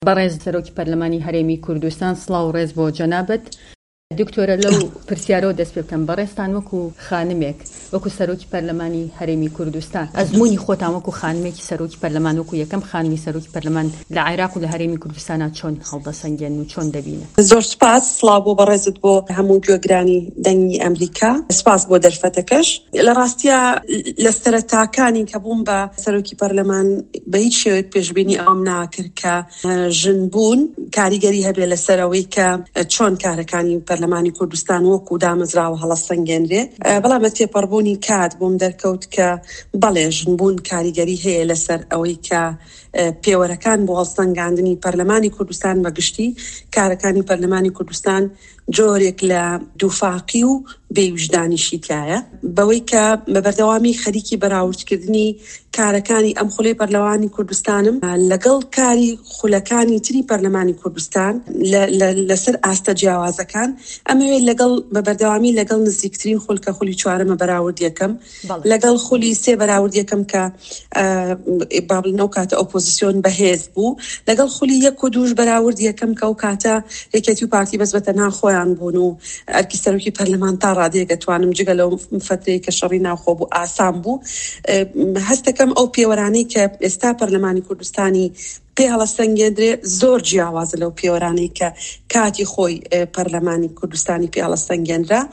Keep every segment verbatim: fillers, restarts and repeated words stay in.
بەڕێز سەرۆکی پەرلەمانی هەرێمی کوردستان، سڵاو و ڕێز بۆ جەنابەت. دکتۆرە، لەو پرسیارەوە دەست پێ بکەم. بەڕێستان وەکو خانمێک، وەکو سەرۆکی پەرلەمانی هەرێمی کوردستان، ئەزموونی خۆتان وەکو خانمێکی سەرۆکی پەرلەمان، وەکو یەکەم خانمی سەرۆکی پەرلەمان لە عێراق و لە هەرێمی کوردستانە چۆن هەڵدەسەنگێن و چۆن دەبینە؟ زۆر سپاس. سڵاو بۆ بەڕێزت بۆ هەموو گوێگرانی دەنگی ئەمریکا. سپاس بۆ دەرفەتەکەش. لە ڕاستیە لە سەرەتاکانی کە بووم بە سەرۆکی پەرلەمان بە هیچ شێوەیەک پێشبینی ئەوم ناکرد کە ژن بوون کاریگەری هەبێ لەسەرەوەی کە چۆن کارەکانی پەرلەمانی کوردستان وەکو دامەزراوە هەڵەسەنگێنرێ. بەڵام تێپەڕبوونی کات بووم دەرکەوت کە بەڵێ ژن بوون کاریگەری هەیە لەسەر ئەوەی کە پێوەرەکان بۆ هەڵسەنگاندنی پەرلەمانی کوردستان بەگشتی کارەکانی پەرلەمانی کوردستان جۆرێک لە دووفاقی و بێوجدانیشی تایە، بەوەی کە بە بەردەوامی خەریکی بەراوردکردنی کارەکانی ئەم خولەی پەرلەمانی کوردستانم لەگەڵ کاری خولەکانی تری پەرلەمانی کوردستان لەسەر ئاستە جیاوازەکان ئەمەوێت لەگەڵ بە بەردەوامی لەگەڵ نزیکترین خولکە خولی چوارەمە بەراورد یەکەم، لەگەڵ خولی سێ بەراورد یەکەم کە بابلنەوە کاتە ئۆپۆزیسیۆن بەهێز بوو، لەگەڵ خولی یەک و دووش بەراورد یەکەم کە ئەو کاتە یەکێتی و پارتی بەس بە تەنها خۆیان بوون و ئەرکی سەرۆکی پەرلەمان تا ڕادەیەکە توانم جگە لەو فترەی کە شەڕی ناوخۆ بوو ئاسان بوو. هەستەکەم ئەو پێوەرانەی کە ئێستا پەرلەمانی کوردستانی پێ هەڵەسەنگێنرێ زۆر جیاوازە لەو پێوەرانەی کە کاتی خۆی پەرلەمانی کوردستانی پێ هەڵەسەنگێنرا.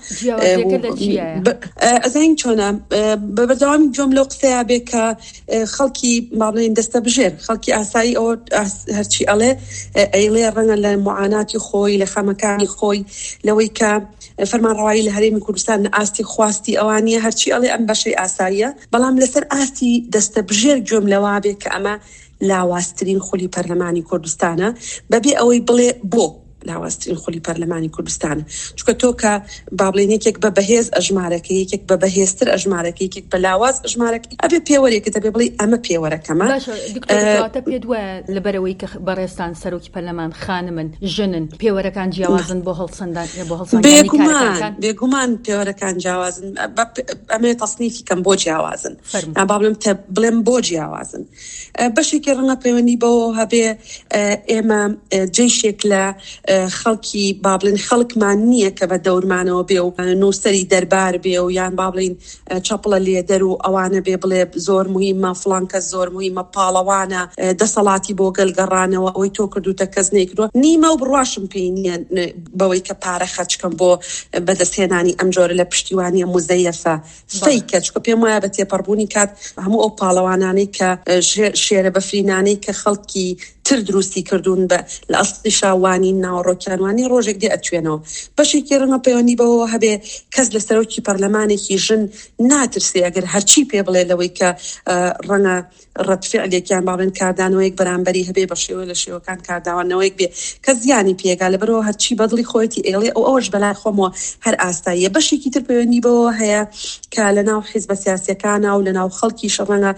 ئەزانین چۆنە بە بەردەوامی جۆم لەو قسەیە بێ کە خەڵکی ماڵێن دەستە بژێر، خەڵکی ئاسایی ئەوە هەرچی ئەڵێ ئەیڵێ ڕەنگە لە معاناتی خۆی، لە خەمەکانی خۆی، لەوەی کە فەرمانڕەوایی لە هەرێمی کوردستان ئاستی خواستی ئەوانیە هەرچی ئەڵێ ئەم بەشەی ئاساییە، بەڵام لەسەر ئاستی دەستە بژێر جۆم لەوا بێ کە ئەمە لاواسترین خولی پەرلەمانی کوردستانە، بەبێ ئەوەی بڵێ بۆ لاواسترین خولی پەرلەمانی کوردستانە. چونکە تۆ کە بابڵێن یەکێک بە بەهێز ئەژمارەکە، یەکێک بە بەهێزتر ئەژمارەکە، یەکێک بە لاواز ئەژمارەکە، ئەبێ پێوەرێکت ئەبێ بڵێ ئەمە پێوەرەکەمە. دکتۆرە، پێت وایە لەبەرەوەی کە بەڕێستان سەرۆکی پەرلەمان خانمن، ژنن، پێوەرەکان جیاوازن بۆ هەڵسەندان بۆ هەڵسەنگانی کارەکان؟ بێگومان پێوەرەکان جیاوازن. ئەمێ تەسنیفی کەم بۆ جیاوازن، با بڵێم بڵێم بۆ جیاوازن. بەشێکی ڕەنگە پەیوەندی بەوە هەبێ ئێمە جێشێک لە خەڵکی بابلین خەڵکمان نییە کە بە دەورمانەوە بێ و نووسەری دەربار بێ و یان بابلین چەپڵە لێدەر و ئەوانە بێ بڵێ زۆر مهمە فڵان کەس زۆر مهمە پاڵەوانە دەسەڵاتی بۆ گەلگەڕانەوە ئەوەی تۆ کردوتە کەس نەیکردووە. نیمە و بڕواشم پێی نییە بەوەی کە پارە خەچکەم بۆ بەدەستهێنانی ئەم جۆرە لە پشتیوانیە مزەیەفە فەیکە، چونکە پێم وایە بە تێپەڕبوونی کات هەموو ئەو پاڵەوانانەی کە شێرە بەفرینانەی کە خەڵکی تر دروستی کردوون بە لە ئەسڵی شاوانی ناوەڕۆکیانوانی ڕۆژێک دێ ئەتوێنەوە. بەشێکی ڕەنگە پەیوەندی بەوە هەبێ کەس لە سەرۆکی پەرلەمانێکی ژن ناترسێ ئەگەر هەرچی پێ بڵێ لەوەی کە ڕەنگە ڕەتفعلێکیان باڵێن کاردانەوەیک بەرامبەری هەبێ بە شێوە لە شێوەکان کارداوانەوەیک بێ کە زیانی پێگا لەبەرەوە هەرچی بەدڵی خۆیەتی ئێڵێ ئەو ئەوەش بەلای خۆمەوە هەر ئاستاییە. بەشێکی تر پەیوەندی بەوە هەیە کە لە ناو حیزبە سیاسیەکانە و لە ناو خەڵکیش ڕەنگە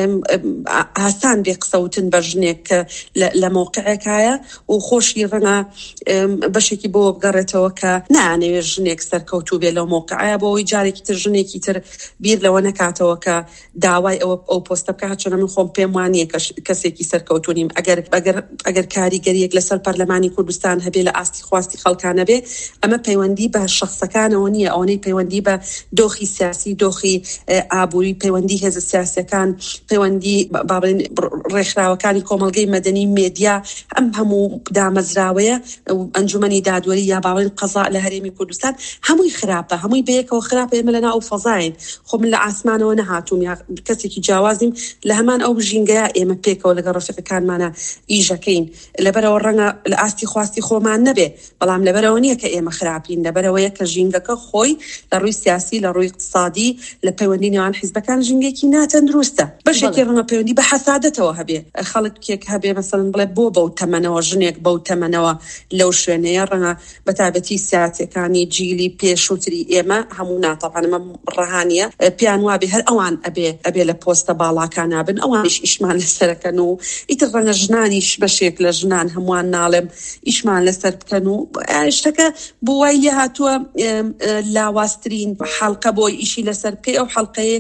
ئاسان بێ قسەوتن بە ژنێک لە موقعێکایە و خۆشی ڕەنگە بەشێکی بۆ بگەڕێتەوە کە نانەوێت ژنێک سەرکەوتوو بێ لەو موقعایە بۆ ئەوەی جارێکی تر ژنێکی تر بیر لەوە نەکاتەوە کە داوای ئەوە ئەو پۆستە بکات. چۆن من خۆم پێم وانییە کەسێکی سەرکەوتوو نیم. ئەگەر ئەگەر کاریگەریەک لەسەر پەرلەمانی کوردستان هەبێ لە ئاستی خواستی خەڵکانە بێ، ئەمە پەیوەندی بە شەخسەکانەوە نییە، ئەوەی پەیوەندی بە دۆخی سیاسی، دۆخی ئابووری، پەیوەندی هێزە سیاسیەکان، پەیوەندی بابڵێن ڕێکخراوەکانی کۆمەڵگەی مەدەنی، مێدیا، ئەم هەموو دامەزراوەیە ئەنجومەنی دادوەری یا باڵێن قەزا لە هەرێمی کوردستان هەمووی خراپە، هەمووی بەیەکەوە خراپە. ئێمە لەناو فەزاین، خۆ من لە ئاسمانەوە نەهاتووم یا کەسێکی جیاوازیم، لە هەمان ئەو ژینگەیە ئێمە پێکەوە لەگەڵ ڕەفیقەکانمانە ئیژەکەین. لەبەرەوە ڕەنگە لە ئاستی خواستی خۆمان نەبێ، بەڵام لەبەرەوە نییە کە ئێمە خراپین، لەبەرەوەیە کە ژینگەکە خۆی لە ڕووی سیاسی، لە ڕووی اقتصادی، لە پەیوەندی نێوان حیزبەکان ژینگێکی ناتەندروستە. بەشێکی ڕەنگە پەیوەندی بە حەسادەتەوە هەبێ، خەڵکێک هەبێ مەسەڵەن بڵێ بۆ بەو تەمەنەوە ژنێک بەو تەمەنەوە لەو شوێنەیە ڕەنگە بەتابەتی سیاسەکانی جیلی پێشووتری ئێمە هەموو ناتەوانمە ڕەهانیە پیان وابێ هەر ئەوان ئەبێ ئەبێ لە پۆستە باڵاکان بن، ئەوانش ئیشمان لەسەرەکەن و ئیتر ڕەنگە ژنانیش بەشێک لە ژنان هەمووان ناڵێم ئیشمان لەسەر بکەن و شتەکە بۆ وای لێ هاتووە لاواسترین حەڵقە بۆی ئیشی لەسەر پێ ئەو حەڵقەیە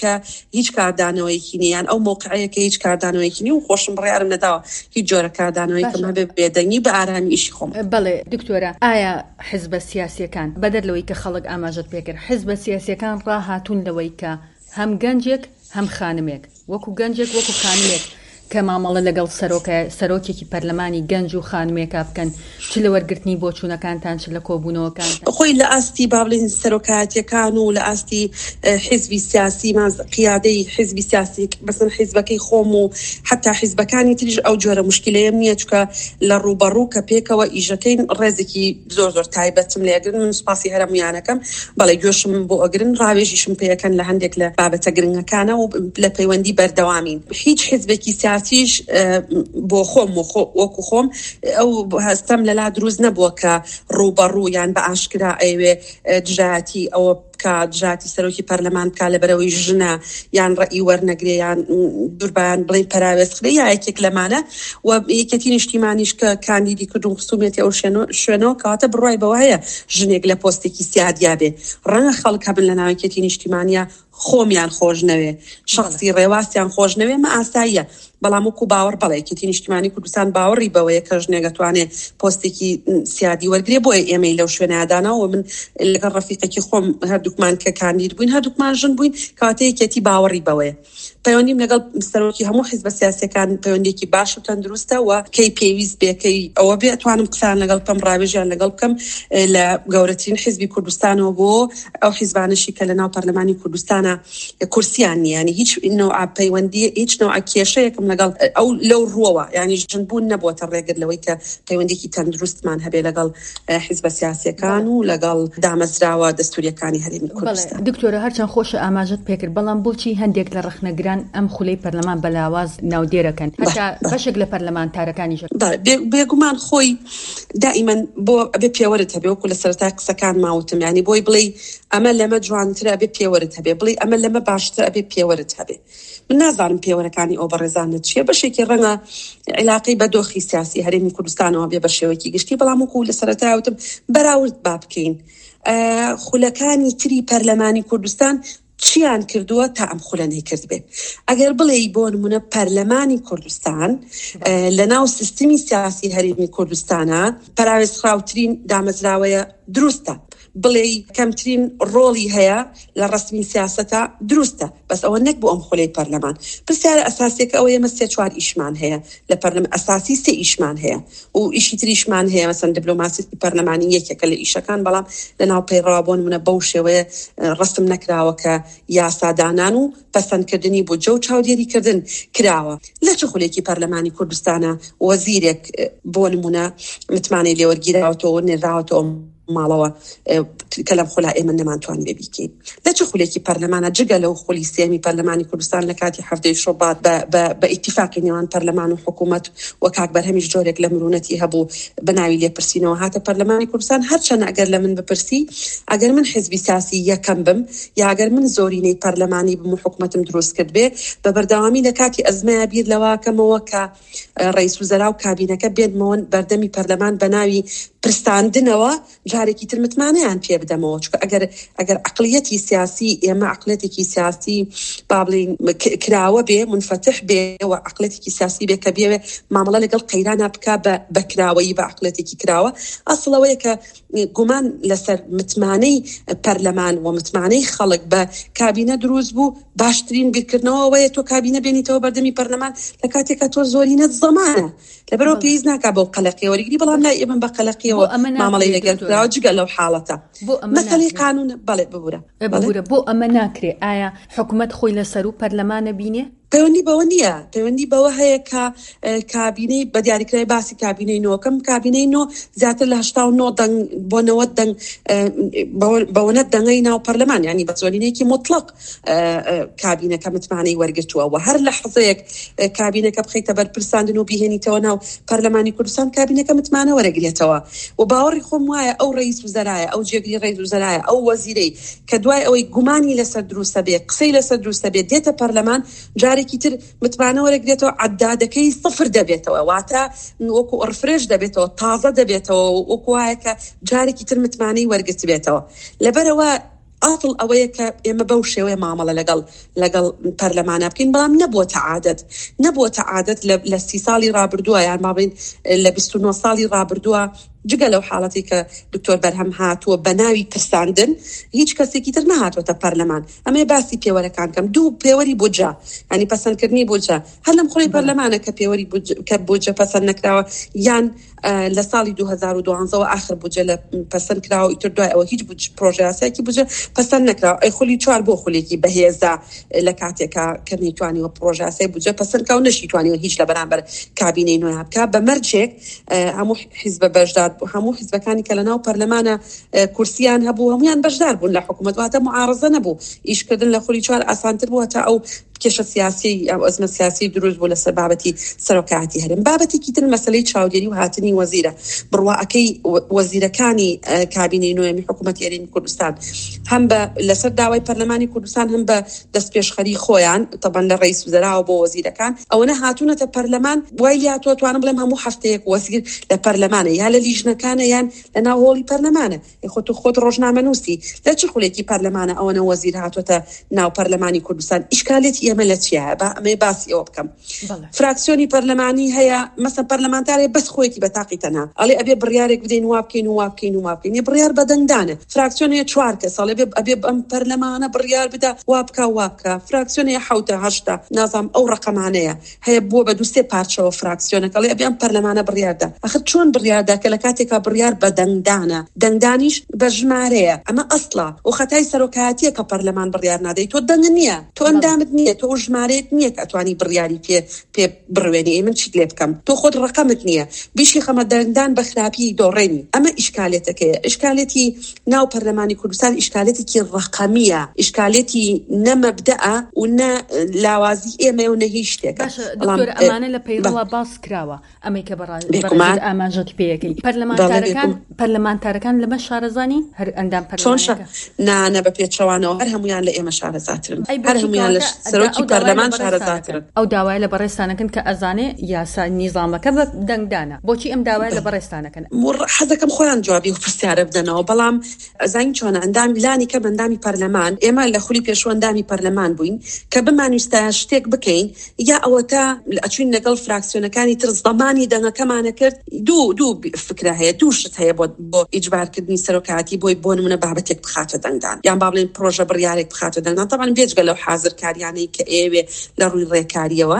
کە هیچ کاردانەوەیکی نیان ئەو موقعەیە کە هیچ کاردانەوەیکی نی و خۆشم بڕیارم نەداوە هیچ جۆرە کاردانەوەیکم هەبێ بێدەنگی بە ئارامی ئیشی خۆم. بەڵێ دکتۆرە، ئایا حیزبە سیاسیەکان بەدەر لەوەی کە خەڵک ئاماژەت پێکرد حیزبە سیاسیەکان ڕاهاتوون لەوەی کە هەم گەنجێک هەم خانمێک وەکو گەنجێک وەکو خانمێک کە مامەڵە لەگەڵ سەرۆکێکی پەرلەمانی گەنج و خانمێکا بکەن چ لە وەرگرتنی بۆچوونەکانتان چ لە کۆبوونەوەکانتان خۆی لە ئاستی بابلین سەرۆکایەتیەکان و لە ئاستی حیزبی سیاسی ماز قیادەی حیزبی سیاسی بەسن حیزبەکەی خۆم و حتا حیزبەکانی تریش ئەو جۆرە مشکلەیەم نییە چکە لە ڕوبەڕوو کە پێکەوە ئیژەکەین ڕێزێکی زۆر زۆر تایبەتم لێگرن من سوپاسی هەرەمویانەکەم بەڵێ گوێشم بۆ ئەگرن ڕاوێژیشم پێەکەن لە هەندێک لە بابەتە گرنگەکانە و لە پەیوەندی بەردەوامین هیچ حیزبێکی سیاسیش بۆ خۆم وەکو خۆم ئەو هەستەم لەلا دروست نەبووە کە ڕوبەڕوو یان بە ئاشکرا ئەوێ دژاتی ئەوە کە دژاتی سەرۆکی پەرلەمان بکا لەبەرەوەی ژنە یان ڕەئی وەرنەگرێ یان دووربیان بڵێن پەراوێزخرێ یا یەکێک لەمانە و یەکەتی نیشتیمانیش کە کاندیدی کردوون خصومەتی ئەو شوێنەوە کەواتە بڕای بەوە هەیە ژنێک لە پۆستێکی سیادیا بێ ڕەنگە خەڵک هەبن لە ناوەکەتی نیشتیمانیە خۆمیان خۆش نەوێ شخصی ڕێواسیان خۆش نەوێ مە ئاساییە بەڵام وەکو باوەڕ بەڵێ یەکێتی نیشتیمانی کوردستان باوەڕی بەوەیە کە ژنێک دەتوانێت پۆستێکی سیادی وەرگرێ بۆیە ئێمەی لەو شوێنەدانەوە من لەگەڵ ڕەفیقێکی خۆم هەردووکمان کە کاندید بووین هەردووکمان ژن بووین کەواتە یەکێتی باوەڕی بەوەیە پەیوەندیم لەگەڵ سەرۆکی هەموو حیزبە سیاسیەکان پەیوەندێکی باش و تەندروستە و کەی پێویست بێکەی ئەوە بێ توانم قسان لەگەڵ بکەم ڕاوێژیان لەگەڵ بکەم لە گەورەترین حیزبی کوردستانەوە بۆ ئەو حیزبانشی کە لە ناو پەرلەمانی کوردستانە کورسیان نیانی هیچ نوع پەیوەندی هیچ نوع کێشەیەکم لەگەڵ ئەو لەو ڕووەوە یعنی ژنبوون نەبووەتە ڕێگر لەوەی کە پەیوەندێکی تەندروستمان هەبێ لەگەڵ حیزبە سیاسیەکان و لەگەڵ دامەزراوە دەستوریەکانی هەرێمی کوردستان. دکتۆرە هەرچەند خۆشە ئاماژەت پێکرد بەڵام بۆچی هەندێک لە ڕخنەگران ئەم خولەی پەرلەمان بەلاواز ناودێرەکەن هەتا بەشێک لە پەرلەمانتارەکانیش بێگومان خۆی دائیمەن بۆ ئەبێ پێوەرت هەبێ وەکو لە سەرەتا قسەکان ماوتم یعنی بۆی بڵێ ئەمە لەمە جوانترە ئەبێ پێوەرت هەبێ بڵێ ئەمە لەمە باشترە ئەبێ پێوەرت هەبێ من نازانم پێوەرەکانی ئەو بەڕێزانە چیە بەشێکی ڕەنگە علاقەی بە دۆخی سیاسی هەرێمی کوردستانەوە بێ بە شێوەیەکی گشتی بەڵام وەکو لە سەرەتا وتم بەراورد با بکەین خولەکانی تری پەرلەمانی کوردستان چیان کردووە تا ئەم خولە نەیکرد بێ ئەگەر بڵێ بۆ نمونە پەرلەمانی کوردستان لە ناو سیستمی سیاسی هەرێمی کوردستانە پەراوێزخراوترین دامەزراوەیە دروستە بڵێ کەمترین ڕۆڵی هەیە لە ڕسمی سیاسەتە دروستە بەس ئەوە نەک بۆ ئەم خولەی پەرلەمان پرسیارە ئەساسیەکە ئەوەیە مە سێ چوار ئیشمان هەیە لە پەرلەمان ئەساسی سێ ئیشمان هەیە و ئیشی تریشمان هەیە مەسەن دیپلۆماسی پەرلەمانی یەکێکە لە ئیشەکان بەڵام لە ناو پەیڕەوا بۆ نمونە بەو شێوەیە ڕسم نەکراوە کە یاسادانان و پەسەندکردنی بۆ جە و چاودێریکردن کراوە لە چه خولێکی پەرلەمانی کوردستانە وەزیرێک بۆ نمونە متمانەی لێوەرگیراوەتەوە نێراوەتەوە ماڵەوە کە لەم خۆلا ئێمە نەمانتوانی لێ بیکەین لە چه خولێکی پەرلەمانە جگە لەو خولی سێمی پەرلەمانی کوردستان لە کاتی هەفتەی شۆبات بە ئیتیفاقی نێوان پەرلەمان و حکوومەت و کاک بەرهەمیش جۆرێک لە مرونەتی هەبوو بەناوی لێپرسینەوە هاتە پەرلەمانی کوردستان هەرچەند ئەگەر لە من بپرسی ئەگەر من حیزبی سیاسی یەکەم بم یا ئەگەر من زۆرینەی پەرلەمانی بم و حکوومەتم دروست کرد بێ بە بەردەوامی لە کاتی ئەزمەیە بیر لەواکەمەوە کە ڕئیس وزەرا و کابینەکە بێنمەوە بەردەمی پەرلەمان بەناوی پرستاندنەوە جارێکی تر متمانەیان پێ بدەمەوە چکە ئەگەر ئەگەر عقلیەتی سیاسی ئێمە عقلێتێکی سیاسی با بڵێن کراوە بێ منفتح بێ و عقلێتێکی سیاسی بێ کە بێوێ مامەڵە لەگەڵ قەیرانە بکا بە کراوەیی بە عقلێتێکی کراوە ئەسڵەوەیە کە گومان لەسەر متمانەی پەرلەمان و متمانەی خەڵک بە کابینە دروست بوو باشترین بیرکردنەوەیە تۆ کابینە بێنیتەوە بەردەمی پەرلەمان لە کاتێکە تۆ زۆرینەت زەمانە لەبەرەوە پێویست ناکا بۆ قەلەقی وەرگری بەڵام لای ئێمە بە قەلەقیەوە مامەڵەی لەگەڵ کراوە جگە لەو حاڵەتە مەسەلەی قانون بەڵێ ببورە بۆ ئەمە ناکرێ ئایا حکوومەت خۆی لەسەر و پەرلەمانە بینێ پەیوەندی بەوە نییە پەیوەندی بەوە هەیە کە کابینەی بە دیاریکرای باسی کابینەی نۆکەم کابینەی نۆ زیاتر لە هەشتا و نۆ دەنگ بۆ نەوەت دەنگ بەوەنەت دەنگەی ناو پەرلەمان ینی بە زۆرینەیەکی مطلق کابینەکە متمانەی وەرگرتووە و هەر لە حەزەیەک کابینەکە بخەیتە بەرپرساندن و بیهێنیتەوە ناو پەرلەمانی کوردستان کابینەکە متمانە وەرەگرێتەوە و باوەڕی خۆم وایە ئەو ڕئیس وزەرایە ئەو جێگری ڕئیس وزەرایە ئەو وەزیرەی کە دوای ئەوەی گومانی لەسەر دروستە بێ قسەی لەسەر دروستە بێ دێتە پەرلەمان جارێکی تر متمانە وەرەگرێتەوە عەدادەکەی سفر دەبێتەوە واتە وەکو ئۆرفرێش دەبێتەوە تازە دەبێتەوە وەکو وایە کە جارێکی تر متمانەی وەرگرت بێتەوە لەبەرەوە ئاتڵ ئەوەیە کە ئێمە بەو شێوەیە مامەڵە لەگەڵ لەگەڵ پەرلەمانە بکەین بەڵام نەبووە عادەت نەبووە عادەت لە سی ساڵی ڕابردووە یان مابین لە بیست و نۆ ساڵی ڕابردووە جگە لەو حاڵەتی کە دکتۆر بەرهەم هاتووە بە ناوی پرساندن هیچ کەسێکی تر نهاتوەتە پەرلەمان ئەمێ باسی پێوەرەکان کەم دوو پێوەری بۆجا ینی پەسەندکردنی بۆجا هەر لەم خۆی پەرلەمانە کە پێوەری کە بۆجە پەسەند نەکراوە یان لە ساڵی دوو هەزار و دوانزە ئاخر بوجە لە پەسەند کراوە ئیتر دوای ئەوە هیچ پرۆژەیەکی بوجە پەسەند نەکراوە ئەی خولی چوار بۆ خولێکی بەهێزا لە کاتێکا کە نەیتوانیوە پرۆژەیە بوجە پەسەند کراوە نەشیتوانیوە هیچ لە بەرامبەر کابینەی نوێ بکە بە مەرجێک هەموو حیزب بەشدار هەموو حیزبەکانی کە لەناو پەرلەمانە کورسیان هەبوو هەمویان بەشدار بوون لە حکوومەت واتە معارەزە نەبوو ئیشکردن لە خولی چوار ئاسانتر بووە تا ئەو کێشە سیاسی ئەو ئەزمە سیاسی دروست بوو لەسەر بابەتی سەرۆکایەتی هەرێم بابەتێکی تر مەسەلەی چاودێری و هاتنی وەزیرە بڕواکەی وەزیرەکانی کابینەی نوێمی حکوومەتی هەرێمی کوردستان هەم بە لەسەر داوای پەرلەمانی کوردستان هەم بە دەستپێشخەری خۆیان تەبەن لە ڕئیس وزەراوە بۆ وەزیرەکان ئەوەنە هاتوونەتە پەرلەمان وای لاتوە توانم بڵێم هەموو هەفتەیەک وەزیر لە پەرلەمانە یا لە لیژنەکانە یان لە ناو هۆڵی پەرلەمانە خۆت و خۆت ڕۆژنامەنووسی لە چ خولێکی پەرلەمانە ئەوەنە وەزیر هاتوۆتە ناو پەرلەمانی کوردستان ئیشکالێتی ئێمە لە چیایە بە ئەمەی باسی ئەوە بکەم فراکسیۆنی پەرلەمانی هەیە مەسەڵەن پەرلەمانتارێ بەس خۆیەکی بەتاقی تەنها ئەڵێ ئەبێ بڕیارێک بدەین وا بکەین و وا بکەین و وا بکەین بڕیار بەدەنگدانە فراکسیۆنێ چوار کەس ئەڵێ ئەبێ ئەم پەرلەمانە بڕیار بدە وا بکە وا بکە فراکسیۆنێ حەوتە هەشتا نازام ئەو ڕقەمانەیە هەیە بۆ بە دووسێ پارچەوە فراکسیۆنەکە ئەڵێ ئەبێ ئەم پەرلەمانە بڕیاردا ئەخر چۆن بڕیاردا کە لە کاتێکا بڕیار بەدەنگدانە دەنگدانیش بە ژمارەیە ئەمە ئەسڵە و خەتای سەرۆکایەتیە کە پەرلەمان بڕیار نادەی تۆ دەنگ نییە تۆ ئەندامت نییە تۆ ژمارەیەت نییە کە ئەتوانی بڕیاری پێ پێ بڕوێنی من چیت لێ بکەم تۆ خۆت ڕقەمت نییە بیشی خەمە دەنگدان بە خراپی دۆڕێنی ئەمە ئیشکالێتەکەیە ئیشکالێتی ناو پەرلەمانی کوردستان ئیشکالێتێکی ڕقەمیە ئیشکالێتی نەمەبدەئە و نە لاوازی ئێمە و نە هیچ شتێکە ئەمانە لە پەیڕەوە باس کراوە ئەمەی کە بەڕێز ئاماژەت پێیەکەی پەرلەمانتارەکان پەرلەمانتارەکان لەمە شارەزانی هەر ئەندام پەرلەمانەکە نانە بە پێچەوانەوە هەر هەمویان لە ئێمە شارەزاترن هەر هەمویان لە سەرۆکی پەرلەمان شارەزاترن ئەو داوای لە بەڕێستانەکەن کە ئەزانێ یاسا نیزامەکە بە دەنگدانە بۆچی ئەم داوای لە بەڕێستانەکەن حەزەکەم خۆیان جوابی و پرسیارە بدەنەوە بەڵام ئەزانی چۆنە ئەندامی لانی کە بەندامی پەرلەمان ئێمە لە خولی پێشوە ئەندامی پەرلەمان بووین کە بمانویستە شتێک بکەین یا ئەوەتە ئەچوین لەگەڵ فراکسیۆنەکانی تر زەمانی دەنگەکەمانە کرد دوو دوو فکرە هەیە دوو شت هەیە بۆ بۆ ئیجبارکردنی سەرۆکایەتی بۆی بۆ نمونە بابەتێک بخاتە دەنگدان یان با بڵێن پرۆژە بڕیارێک بخاتە دەنگدان تەبەن بێجگە لەو حازرکاریانەی کە ئێوێ لە ڕووی ڕێکاریەوە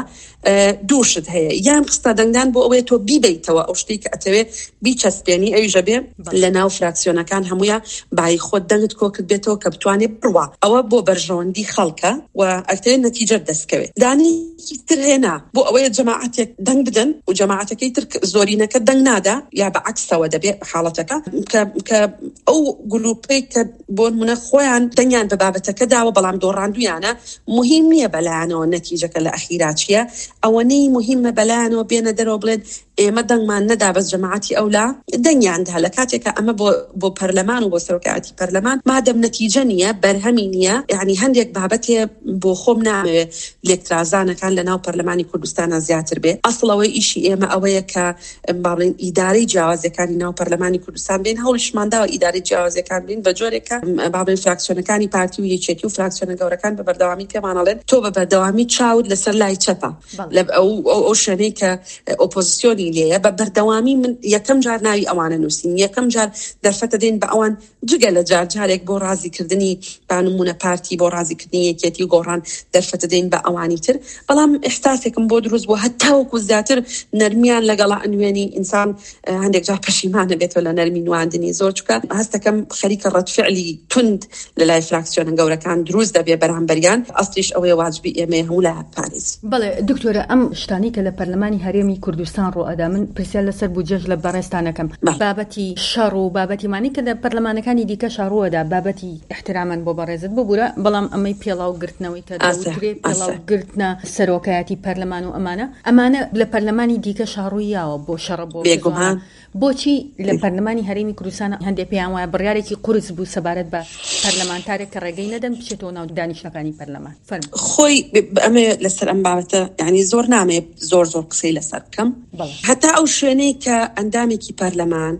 دووشت هەیە یان قستە دەنگدان بۆ ئەوەیە تۆ بیبیتەوە ئەو شتێک کە ئەتەوێت بیچەسپێنی ئەویژە بێ لە ناو فراکسیۆنەکان هەموویە بای خۆت دەنگت کۆ کرد بێتەوە کە بتوانێت بڕوا ئەوە بۆ بەرژەوەندی خەڵکە و ئەکتەوێت نەتیجە دەستکەوێت دانێکی تر هێنا بۆ ئەوەیە جەماعەتێک دەنگ بدەن و جەماعەتەکەی تر زۆرینەکە دەنگ نادا یا بە عەکسەوە دەبێت حاڵەتەکە کە ئەو گلوپەی کە بۆ نمونە خۆیان دەنگیان بە بابەتەکە داوە بەڵام دۆڕاندویانە مهم نییە بەلایەنەوە نەتیجەکە لە ئەخیرا چییە ئەوەنەی مهمە بەلایەنەوە بێنە دەرەوە بڵێن ئێمە دەنگمان نەدا بەس جەماعەتی ئەولا دەنگیاندا لە کاتێکە ئەمە بۆ بۆ پەرلەمان و بۆ سەرۆکایەتی پەرلەمان مادەم نەتیجە نییە بەرهەمی نییە یعنی هەندێک بابەتێ بۆ خۆم نامەوێت لێکترازانەکان لە ناو پەرلەمانی کوردستانە زیاتر بێ ئەسڵەوەی ئیشی ئێمە ئەوەیە کە با بڵێن ئیدارەی جیاوازیەکانی ناو پەرلەمانی کوردستان بێن هەوڵیشمانداوە ئیدارەی جیاوازیەکان بین بە جۆرێکە با بڵێن فراکسیۆنەکانی پارتی و یەکێتی و فراکسیۆنە گەورەکان بە بەردەوامی پێمانەڵێن تۆ بە بەردەوامی چاود لەسەر لای چەپە لە ئەو شوێنەی کە ئۆپۆزیسیۆنی لێیە بە بەردەوامی من یەکەم جار ناوی ئەوانە نووسین یەکەم جار دەرفەتە دێن بە ئەوان جگە لە جار جارێک بۆ ڕازیکردنی بانمونە پارتی بۆ ڕازیکردنی یەکێتی و گۆڕان دەرفەتە دێن بە ئەوانی تر بەڵام ئێحساسێکم بۆ دروست بوو هەتاوەکو زیاتر نەرمیان لەگەڵا ئەنوێنی ئینسان هەندێک جار پەشیمانە بێتەوە لە نەرمی نواندنی زۆر چووکە هەستەکەم خەریکە ڕەتفعلی تند لە لای فراکسیۆنە گەورەکان دروست دەبێ بەرامبەریان ئەسڵیش ئەوەیە واجبی ئێمە هەموو لە پارێز بەڵێ دکتۆرە ئەم شتانی کە لە پەرلەمانی هەرێمی کوردستان ڕۆئەدا من پرسیار لەسەر بودجەش لە بەڕێستانەکەم بابەتی شەڕ و بابەتی مانی کە لە پەرلەمانەکانی دیکە شاڕوەدا بابەتی احترامان بۆ بەڕێزت ببوورە بەڵام ئەمەی پێڵاوگرتنەوەی کە دەوترێت پێڵاوگرتنە سەرۆکایەتی پەرلەمان و ئەمانە ئەمانە لە پەرلەمانی دیکە شاڕوویاوە بۆ شەڕ بۆ بێگومان بۆچی لە پەرلەمانی هەرێمی کوردستان هەندێک پێیان وایە بڕیارێکی قورس بوو سەبارەت بە پەرلەمانتارێک کە ڕێگەی نەدەن بچێتەوە ناو دانیشتەکانی پەرلەمان خۆی ئەمە لەسەر ئەم بابەتە یعنی زۆر نامێ زۆر زۆر قسەی لەسەر بکەم هەتا ئەو شوێنەی کە ئەندامێکی پەرلەمان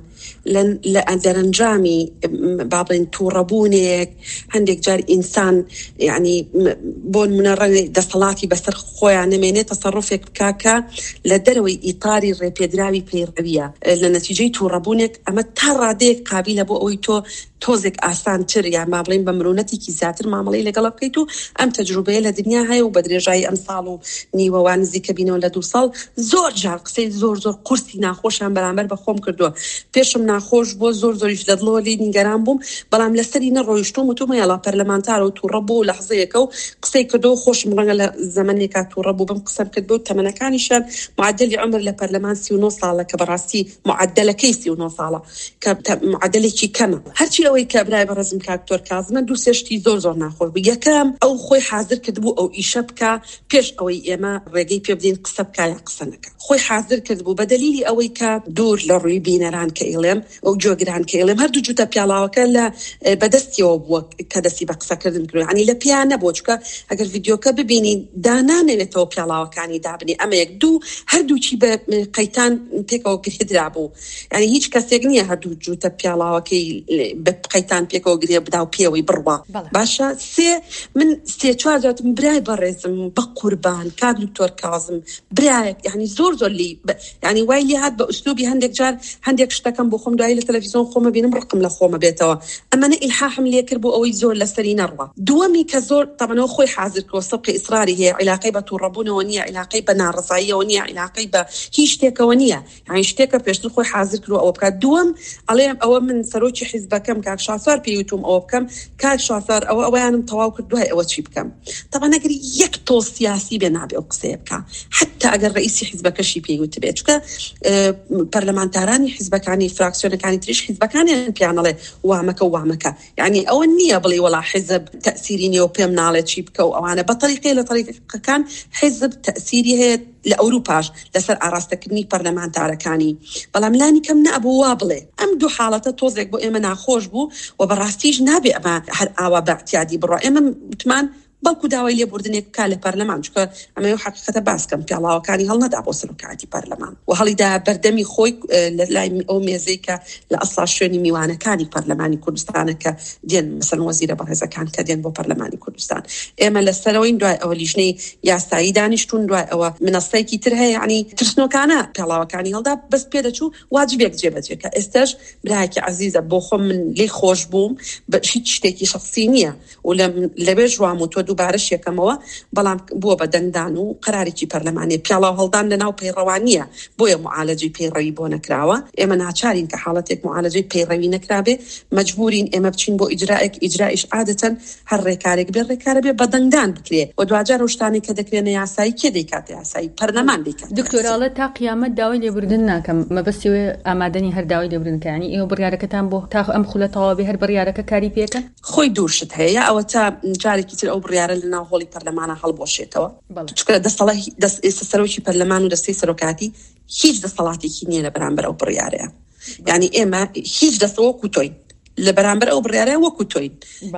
لە دەرەنجامی با بڵێن تووڕەبوونێک هەندێک جار ئینسان یعنی بۆ منەڕەنی دەسەڵاتی بەسەر خۆیان نەمێنێت تەسەڕوفێک بکاکە لە دەرەوەی ئیتاری ڕێپێدراوی پەیڕەویە لە نەتیجەی تووڕەبوونێک ئەمە تا ڕادەیەک قابلە بۆ ئەوەی تۆ تۆزێک ئاسانتر یا ما بڵێن بە مرۆنەتێکی زیاتر مامەڵەی لەگەڵ بکەیت و ئەم تەجروبەیە لە دنیا هەیە و بە درێژایی ئەم ساڵ و نیوەوان نزیکە بینەوە لە دوو ساڵ زۆر جار قسەی زۆر زۆر قورسی ناخۆشیان بەرامبەر بە خۆم کردووە پێشم ناخۆش بۆ زۆر زۆریش لە دڵەوە لێ نیگەران بووم بەڵام لەسەری نەڕۆیشتوم و تومە یاڵا پەرلەمانتارە و تووڕەبوو و لەحزەیەکە و قسەی کردەوە خۆشم ڕەنگە لە زەمانێکا تووڕەبوو بم قسەم کردبوو تەمەنەکانیشان معدلی عمر لە پەرلەمان سی و نۆ ساڵە کە بەڕاستی معدلەکەی سی و نۆ ساڵە کە معدلێکی کەمە هەرچی ئەوەی کە برای بەڕێزم کاکتۆر کازمە دوو سێشتی زۆر زۆر ناخۆش بوو یەکەم ئەو خۆی حاضر کردبوو ئەو ئیشە بکە پێش ئەوەی ئێمە ڕێگەی پێ بدەین قسە بکە یا قسە نەکە خۆی حاضر کردبوو بە دەلیلی ئەوەی کە دوور لە ڕووی بینەران کە ئێڵێم ئەو جۆگران کە ئێڵێم هەردوو جوتە پیاڵاوەکە لە بەدەستیەوە بووە کە دەستی بە قسەکردن کرد ینی لە پیان نەبوو چکە ئەگەر ڤیدیۆکە ببینین دانانەوێتەوە پیاڵاوەکانی دابنی ئەمە یەک دوو هەردووچی بە قەیتان پێکەوە گرێدرا بوو ینی هیچ کەسێک نییە هەردوو جوتە پیاڵاوەکەی بە قەیتان پێکەوە گرێ بدا و پێوەی بڕوا باشە سێ من سێ چوار جاتم برای بەڕێزم بە قوربان کاک دکتۆر کازم برایەک یعنی زۆر زۆر لی یعنی وای لێ هات بە ئوسلوبی هەندێک جار هەندێک شتەکەم بۆ خۆم دوایی لە تەلەڤیزیۆن خۆمە بینم ڕقم لە خۆمە بێتەوە ئەمەنە ئیلحاحم لێ کرد بۆ ئەوەی زۆر لەسەری نەڕوا دووەمی کە زۆر تەمەنەوە خۆی حاضر کردەوە سەبقی ئیسراری هەیە عیلاقەی بە تووڕەبوونەوە نییە عیلاقەی بە ناڕزاییەوە نییە عیلاقەی بە هیچ شتێکەوە نییە یعنی شتێکە پێشتر خۆی حاضر کردو ئەوە بکات دووەم ئەڵێم ئەوە من سەرۆکی حیزبەکەم کاک شاسوار پێویستم ئەوە بکەم کاک شاسوار ئەوە ئەویانم تەواو کرد دوای ئەوە چی بکەم طبعا ئەگەر یەک تۆ سیاسی بێ نابێ ئەو قسەیە بکە حتا ئەگەر ڕئیسی حیزبەکەشی پێویست بێت چکە پەرلەمانتارانی حیزبەکانی فراکسیۆنەکانی تریش حیزبەکانیان پیانەڵێ وامەکە وامەکە یعنی ئەوە نییە بڵێ وەڵا حیزب تەسیری نییە و پێم ناڵێت چی بکە و ئەوانە بە طریقەی لە طریقەکان حیزب تەسیری هەیە لە ئەوروپاش لەسەر ئاراستەکردنی پەرلەمانتارەکانی بەڵام لانی کەم نەبوو وا بڵێ ئەم دوو حاڵەتە تۆزێک بۆ ئێمە ناخۆش بوو و بەڕاستیش نابێ ئەمە هەر ئاوا بەعتیادی بڕۆ ئێمە وتمان بەڵکو داوای لێبوردنێک کا لە پەرلەمان چکە ئەمە و حقیقەتە باسکەم پیاڵاوەکانی هەڵ نەدا بۆ سەرۆکاتی پەرلەمان و هەڵیدا بەردەمی خۆی لە لای ئەو مێزەی کە لە ئەسڵا شوێنی میوانەکانی پەرلەمانی کوردستانە کە دێن مەسەڵەن وەزیرە بەڕێزەکان کە دێن بۆ پەرلەمانی کوردستان ئێمە لەسەرەوەی دوای ئەوە لیژنەی یاسایی دانیشتون دوای ئەوە منەسەیەکی تر هەیە یعنی ترسنۆکانە پیاڵاوەکانی هەڵدا بەس پێدەچوو واجبێک جێبەجێکە ئێستاش برایەکی عەزیزە بۆ خۆم من لێی خۆش بووم بە هیچ شتێکی شخصی نییە و لەبێ ژوام و تۆ دووبارە شێکەمەوە بەڵام بووە بە دەنگدان و قەرارێکی پەرلەمانی پیاڵاو هەڵدان لەناو پەیڕەوانیە بۆیە معالەجەی پەیڕەوی بۆ نەکراوە ئێمە ناچارین کە حاڵەتێک معالەجەی پەیڕەوی نەکرابێ مەجبورین ئێمە بچین بۆ ئیجرائێک ئیجرائیش عادەتەن هەر ڕێکارێک بێ ڕێکارە بێ بە دەنگدان بکرێ و دوجار شتانی کە دەکرێنە یاسایی کێ دەیکات یاسایی پەرلەمان دەیکات دکتۆراڵە تا قیامەت داوای لێبوردن ناکەم مەبەستی وێ ئامادەنی هەر داوای لێبوردنکانی ئێوە بڕیارەکەتان بۆ تا ئەم خولەتەوە بێ هەر بڕیارەکە کاری پێکەن خۆی دوورشت هەیە ئەوە تا جارێکی تر ئەو بڕیارە لە ناو هۆڵی پەرلەمانە هەڵبۆشێتەوە چکە دەسەڵاتی ئێستا سەرۆکی پەرلەمان و دەستەی سەرۆکاتی هیچ دەسەڵاتێکی نییە لە بەرامبەر ئەو بڕیارەیە یعنی ئێمە هیچ دەستەوە کوتۆین لە بەرامبەر ئەو بڕیارەیە وەکو تۆین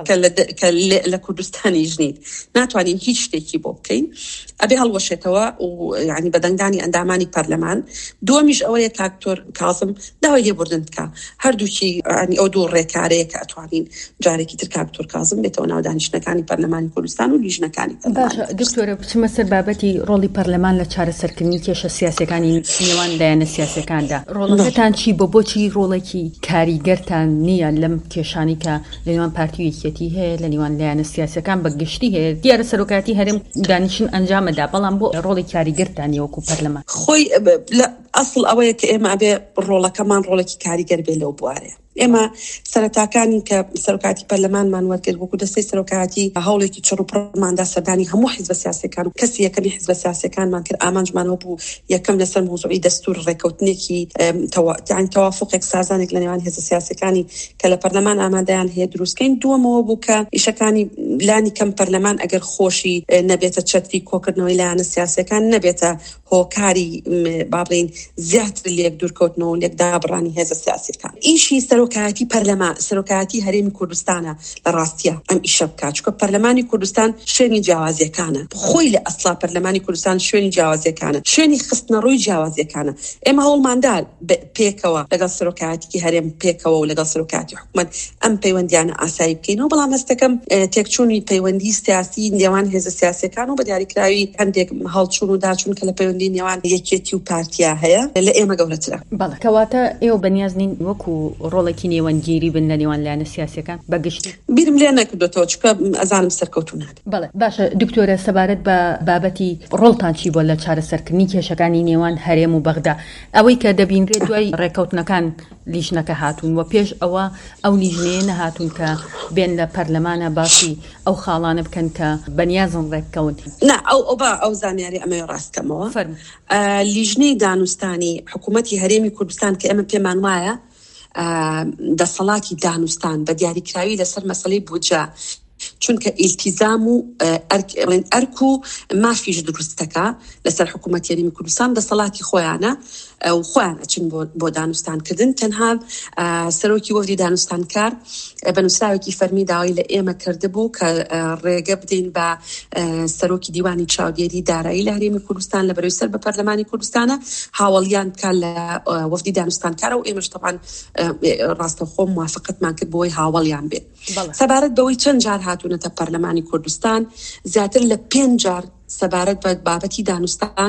کە لە کوردستانی ژنیت ناتوانین هیچ شتێکی بۆ بکەین ئەبێ هەڵوەشێتەوە و یعنی بەدەنگدانی ئەندامانی پەرلەمان دووەمیش ئەوەیە کاکتۆر کازم داوای لێبوردن بکە هەردووکی ئەو دوو ڕێکارەیە کە ئەتوانین جارێکی تر کاکتۆر کازم بێتەوە ناو دانیشتنەکانی پەرلەمانی کوردستان و لیژنەکانی باشە دکتۆرە بچمە سەر بابەتی ڕۆڵی پەرلەمان لە چارەسەرکردنی کێشە سیاسیەکانی نێوان لایەنە سیاسیەکاندا ڕۆڵەکەتان چی بۆ بۆچی ڕۆڵێکی کاریگەرتان نییە لەم کێشانی کە لە نێوان پارتی و یەکێتی هەیە لە نێوان لایەنە سیاسیەکان بەگشتی هەیە دیارە سەرۆکاتی هەرێم دانیشتن ئەنجامەدا بەڵام بۆ ڕۆڵی کاریگەرتانی وەکو پەرلەمان خۆی ئەسڵ ئەوەیە کە ئێمە ئەبێ ڕۆڵەکەمان ڕۆڵێکی کاریگەر بێ لەو بوارەیە ئێمە سەرەتاکانی کە سەرۆکاتی پەرلەمانمان وەرگرت وەکو دەستەی سەرۆکاتی هەوڵێکی چڕوپڕماندا سەردانی هەموو حیزبە سیاسیەکان کەسی یەکەمی حیزبە سیاسیەکانمان کرد ئامانجمانەوە بوو یەکەم لەسەر موزوعی دەستور ڕێکەوتنێکی تەوافقێک سازانێک لە نێوان حیزبە سیاسیەکانی کە لە پەرلەمان ئامادەیان هەیە دروستکەین دووەمەوە بوو کە ئیشەکانی لانی کەم پەرلەمان ئەگەر خۆشی نەبێتە چەتری کۆکردنەوەی لایەنە سیاسیەکان نەبێتە هۆکاری با بڵین زیاتر لێک دوورکەوتنەوە و لێک دابڕانی هێزە سیاسیەکان. ئیشی سەرۆکایەتی پەرلەمان سەرۆکایەتی هەرێمی کوردستانە لە ڕاستیە ئەم ئیشە بکات، چونکە پەرلەمانی کوردستان شوێنی جیاوازیەکانە، خۆی لە ئەسڵا پەرلەمانی کوردستان شوێنی جیاوازیەکانە، شوێنی خستنەڕووی جیاوازیەکانە. ئێمە هەوڵماندار پێکەوە لەگەڵ سەرۆکایەتی هەرێم پێکەوە و لەگەڵ سەرۆکایەتی حکوومەت ئەم پەیوەندیانە ئاسایی بکەینەوە، بەڵام هەستەکەم تێکچوونی پەیوەندی سیاسی نێوان هێزە سیاسیەکان و بە دیاریکراوی هەندێک هەڵچوون و داچوون کە لە پەیوەندی نێوان یەکێتی و پارتیا هەیە لە ئێمە گەورەترە. بەڵێ کەواتە ئێوە بەنیازنین وەکو ڕۆڵێکی نێوەنگیری بن لە نێوان لایەنە سیاسیەکان بەگشتی. بیرم لێ نەکردوێتەوە چکە ئەزانم سەرکەوتوو نابێت. بەڵێ باشە دکتۆرە، سەبارەت بە بابەتی ڕۆڵتان چی بۆ لە چارەسەرکردنی کێشەکانی نێوان هەرێم و بەغدا؟ ئەوەی کە دەبینرێت دوای ڕێکەوتنەکان لیژنەکە هاتوون و پێش ئەوە ئەو لیژنەیە نەهاتوون کە بێن لە پەرلەمانە باسی ئەو خاڵانە بکەن کە بەنیازن ڕێککەون. نا ئەو ئەو با ئەو زانیاری ئەمە ڕاستکەمەوە. لیژنەی دانوستانی حکوومەتی هەرێمی کوردستان کە ئەمە پێمان وایە دەسەڵاتی دانوستان بە دیاریکراوی لەسەر مەسەلەی بودجە، چونکە ئیلتیزام و ئەرک و مافیش دروستەکە لەسەر حکوومەتی هەرێمی کوردستان دەسەڵاتی خۆیانە و خۆیان ئەچن بۆ دانوستانکردن. تەنها سەرۆکی وەفدی دانوستانکار بە نووسراوێکی فەرمی داوای لە ئێمە کردبوو کە ڕێگە بدەین بە سەرۆکی دیوانی چاودێری دارایی لە هەرێمی کوردستان لە بەرەوەی سەر بە پەرلەمانی کوردستانە هاوڵیان بکات لە وەفدی دانوستانکارە و ئێمەش تەبعاً ڕاستەوخۆ موافقەتمان کرد بۆی هاوڵیان بێت. سەبارەت بەوەی چەند جار هاتوونەتە پەرلەمانی کوردستان، زیاتر لە پێنج جار سەبارەت بە بابەتی دانوستان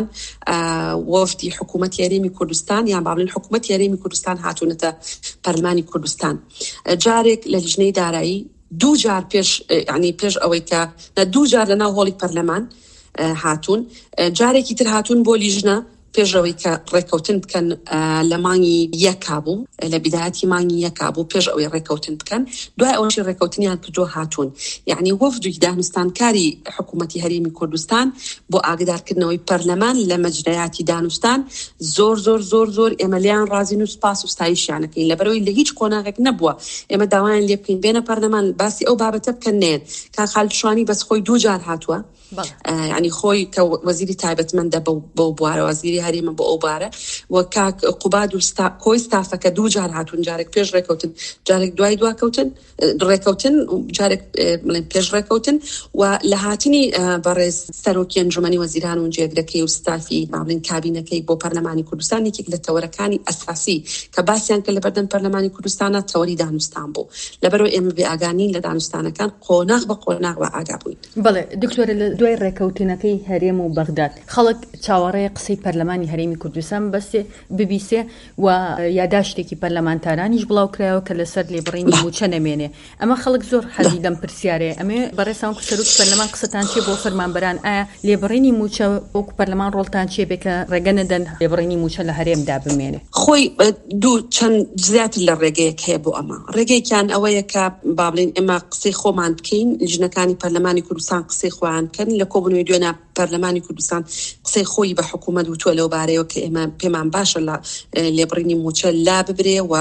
وەفدی حکوومەتی هەرێمی کوردستان یان بابلین حکوومەتی هەرێمی کوردستان هاتوونەتە پەرلەمانی کوردستان. جارێک لە لیژنەی دارایی دوو جار پێش یعنی پێش ئەوەی کە دوو جار لەناو هۆڵی پەرلەمان هاتوون، جارێکی تر هاتوون بۆ لیژنە پێشەوەی کە ڕێکەوتن بکەن لە مانگی یەکا بوو، لە بیدایەتی مانگی یەکا بوو پێش ئەوەی ڕێکەوتن بکەن، دوای ئەوەشی ڕێکەوتنیان کردووە هاتوون. یعنی وەفدی دانوستانکاری حکوومەتی هەرێمی کوردستان بۆ ئاگدارکردنەوەی پەرلەمان لە مەجرەیاتی دانوستان زۆر زۆر زۆر زۆر ئێمە لیان ڕازین و سپاس و ستایشیانەکەین، لەبەرەوەی لە هیچ قۆناغێک نەبووە ئێمە داوایان لێ بکەین بێنە پەرلەمان باسی ئەو بابەتە بکەن نێن. کاک خالد شوانی بەس خۆی دوو جار هاتووە، یعنی خۆی کە وەزیری تایبەتمەندە بۆ بوارە وەزیری هەرێمە بۆ ئەو بارە، و کاک قوباد و کۆی ستافەکە دوو جار هاتوون، جارێک پێش ڕێکەوتن جارێک دوای دواکەوتن ڕێکەوتن و جارێک پێش ڕێکەوتن. و لە هاتنی بەڕێز سەرۆکی ئەنجومەنی وەزیران و جێگرەکەی و ستافی مابلین کابینەکەی بۆ پەرلەمانی کوردستان یەکێک لە تەوەرەکانی ئەساسی کە باسییان کە لە بەردەم پەرلەمانی کوردستانە تەوەری دانوستان بوو، لەبەرەوەی ئێمە بێ ئاگانین لە دانوستانەکان قۆناغ بە قۆناغ بە ئاگا بووین. بەڵێ دکتۆرە، لە دوای ڕێکەوتنەکەی هەرێم و بەغداد خەڵک چاوەڕێی قسەی پەرلەمانی هەرێمی کوردستان بەستێ ببیسێ و یاداشتێکی پەرلەمانتارانیش بڵاو کرایەوە کە لەسەر لێبڕینی موچە نەمێنێ. ئەمە خەڵک زۆر حەزی لەم پرسیارەیە. ئەمێ بەڕێسان و سەرۆکی پەرلەمان قسەتان چێ بۆ فەرمانبەران؟ ئایا لێبڕینی موچە وەکو پەرلەمان ڕۆڵتان چێ بێ کە ڕێگە نەدەن لێبڕینی موچە لە هەرێمدا بمێنێ؟ خۆی دوو چەند زیاتر لە ڕێگەیەک هەیە بۆ ئەمە. ڕێگەیەکیان ئەوەیە کە با بڵێن ئێمە قسەی خۆمان بکەین، لیژنەکانی پەرلەمانی کوردستان قسەی خۆیان بکەن، لە کۆبوونەوەی دوێنە پەرلەمانی کوردستان قسەی خۆی بە حکوومەت وتووە لەو بارەیەوە کە ئێمە پێمان باشە لە لێبڕینی موچە لا ببرێ و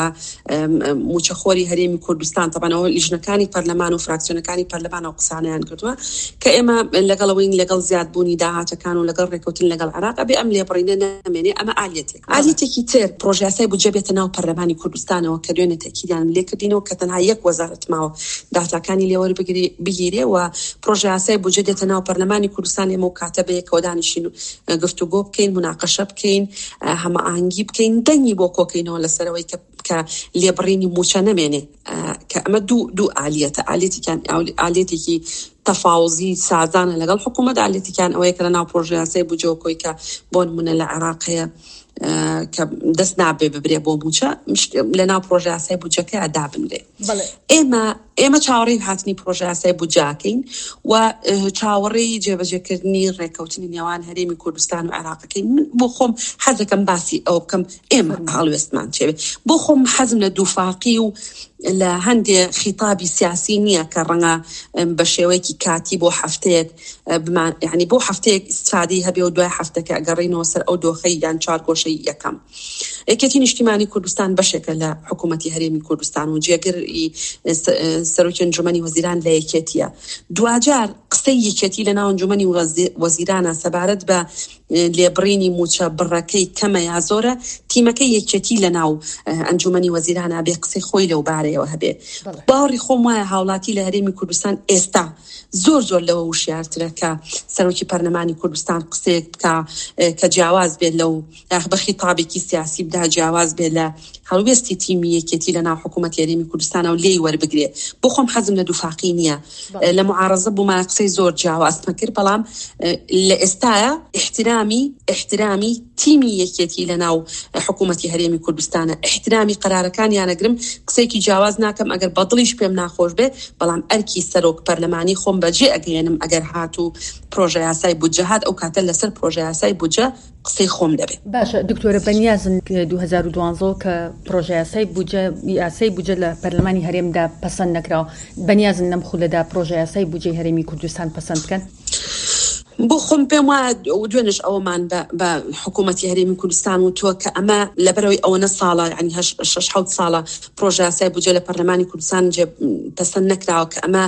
موچەخۆری هەرێمی کوردستان تەبانەوە لیژنەکانی پەرلەمان و فراکسیۆنەکانی پەرلەمان و قسانیان کردووە کە ئێمە لەگەڵەوەین لەگەڵ زیادبوونی داهاتەکان و لەگەڵ ڕێکەوتن لەگەڵ عێراق بێ ئەم لێبڕینە نامێنێ. ئەمە ئالێتێک ئالێتێکی تر پرۆژە یاسای بودجە بێتە ناو پەرلەمانی کوردستانەوە کە دوێنێ تەکیدیان لێ کردینەوە کە تەنها یەک وەزارەت ماوە داهاتەکانی لێوەر بگیرێ و پرۆژە یاسای بودجە دێتە ناو پەرلەمانی کوردستان. ئێمە و کاتە بەیەکەوە دانیشین و گفتوگۆ بکەین، مناقەشە بکەین، هەماهەنگی بکەین، دەنگی بۆ کۆکەینەوە لەسەرەوەی کە لێبڕینی موچە نەمێنێ. کە ئەمە دوو دوو ئالێتە، ئالێتێکیان ئالێتێکی تەفاوزی سازانە لەگەڵ حکوومەت، ئالێتێکیان ئەوەیە کە لەناو پرۆژە یاسای بودجە کۆی کە بۆ نمونە لە عێراق هەیە کە دەست نابێ ببرێ بۆ موچە لەناو پرۆژە یاسای بودجەکە ئەدا بنرێ. ئێمە ئێمە چاوەڕێی هاتنی پرۆژە یاسای بودجەکەین و چاوەڕێی جێبەجێکردنی ڕێکەوتنی نێوان هەرێمی کوردستان و عێراقەکەین. من بۆ خۆم حەزەکەم باسی ئەو بکەم ئێمە هەڵوێستمان چێ بێ. بۆ خۆم حەزم لە دووفاقی و لە هەندێک خیتابی سیاسی نییە کە ڕەنگە بە شێوەیەکی کاتی بۆ هەفتەیەک یعنی بۆ هەفتەیەک استفادەی هەبێ و دوای هەفتەکە ئەگەڕێینەوە سەر ئەو دۆخەی یان چارگۆشەی یەکەم. یەکێتی نیشتیمانی کوردستان بەشێکە لە حکوومەتی هەرێمی کوردستان و جێگەری سەرۆکی ئەنجومەنی وەزیران لە یەکێتیە. دوجار قسەی یەکێتی لە ناو ئەنجومەنی وەزیرانە سەبارەت بە لێبڕینی موچە بڕەکەی کەمە یا زۆرە، تیمەکەی یەکێتی لە ناو ئەنجومەنی وەزیرانە بێ قسەی خۆی لەو بارەیەوە هەبێ. باوەڕی خۆم وایە هاوڵاتی لە هەرێمی کوردستان ئێستا زۆر زۆر لەوە وشیارترە کە سەرۆکی پەرلەمانی کوردستان قسەیەک بکە کە جیاواز بێت لەو بە خیتابێکی سیاسی بدا، جیاواز بێت لە هەڵوێستی تیمی یەکێتی لە ناو حکوومەتی هەرێمی کوردستانە و لێی وەربگرێ. بۆ خۆم حەزم لە دووفاقی نییە، لە معارەزە بوومە قسەی زۆر جیاوازمە کرد، بەڵام لە ئێستاە احترامی احترامی تیمی یەکێتی لە ناو حکوومەتی هەرێمی کوردستانە، احترامی قرارەکانیانەگرم، قسێکی جیاواز ناکەم ئەگەر بەدڵیش پێم ناخۆش بێ، بەڵام ئەرکی سەرۆک پەرلەمانی خۆم بەجێ ئەگەێنم ئەگەر هات و پرۆژە یاسای بودجە هات، ئەو کاتە لەسەر پرۆژە یاسای بودجە قسەی خۆم دەبێت. باشە دکتۆرە، بەنیازن دوو هەزار و دوانزە کە پرۆژە یاسای بودجە یاسای بودجە لە پەرلەمانی هەرێمدا پەسەند نەکراوە، بەنیازن لەم خولەدا پرۆژە یاسای بودجەی هەرێمی کوردستان پەسەند بکەن؟ بۆ خۆم پێم وایە دوێنش ئەوەمان بە حکوومەتی هەرێمی کوردستان و تۆ کە ئەمە لەبەرەوەی ئەوەنە ساڵە ینی شەش حەوت ساڵە پرۆژە یاسای بودجە لە پەرلەمانی کوردستان پەسەند نەکراوە کە ئەمە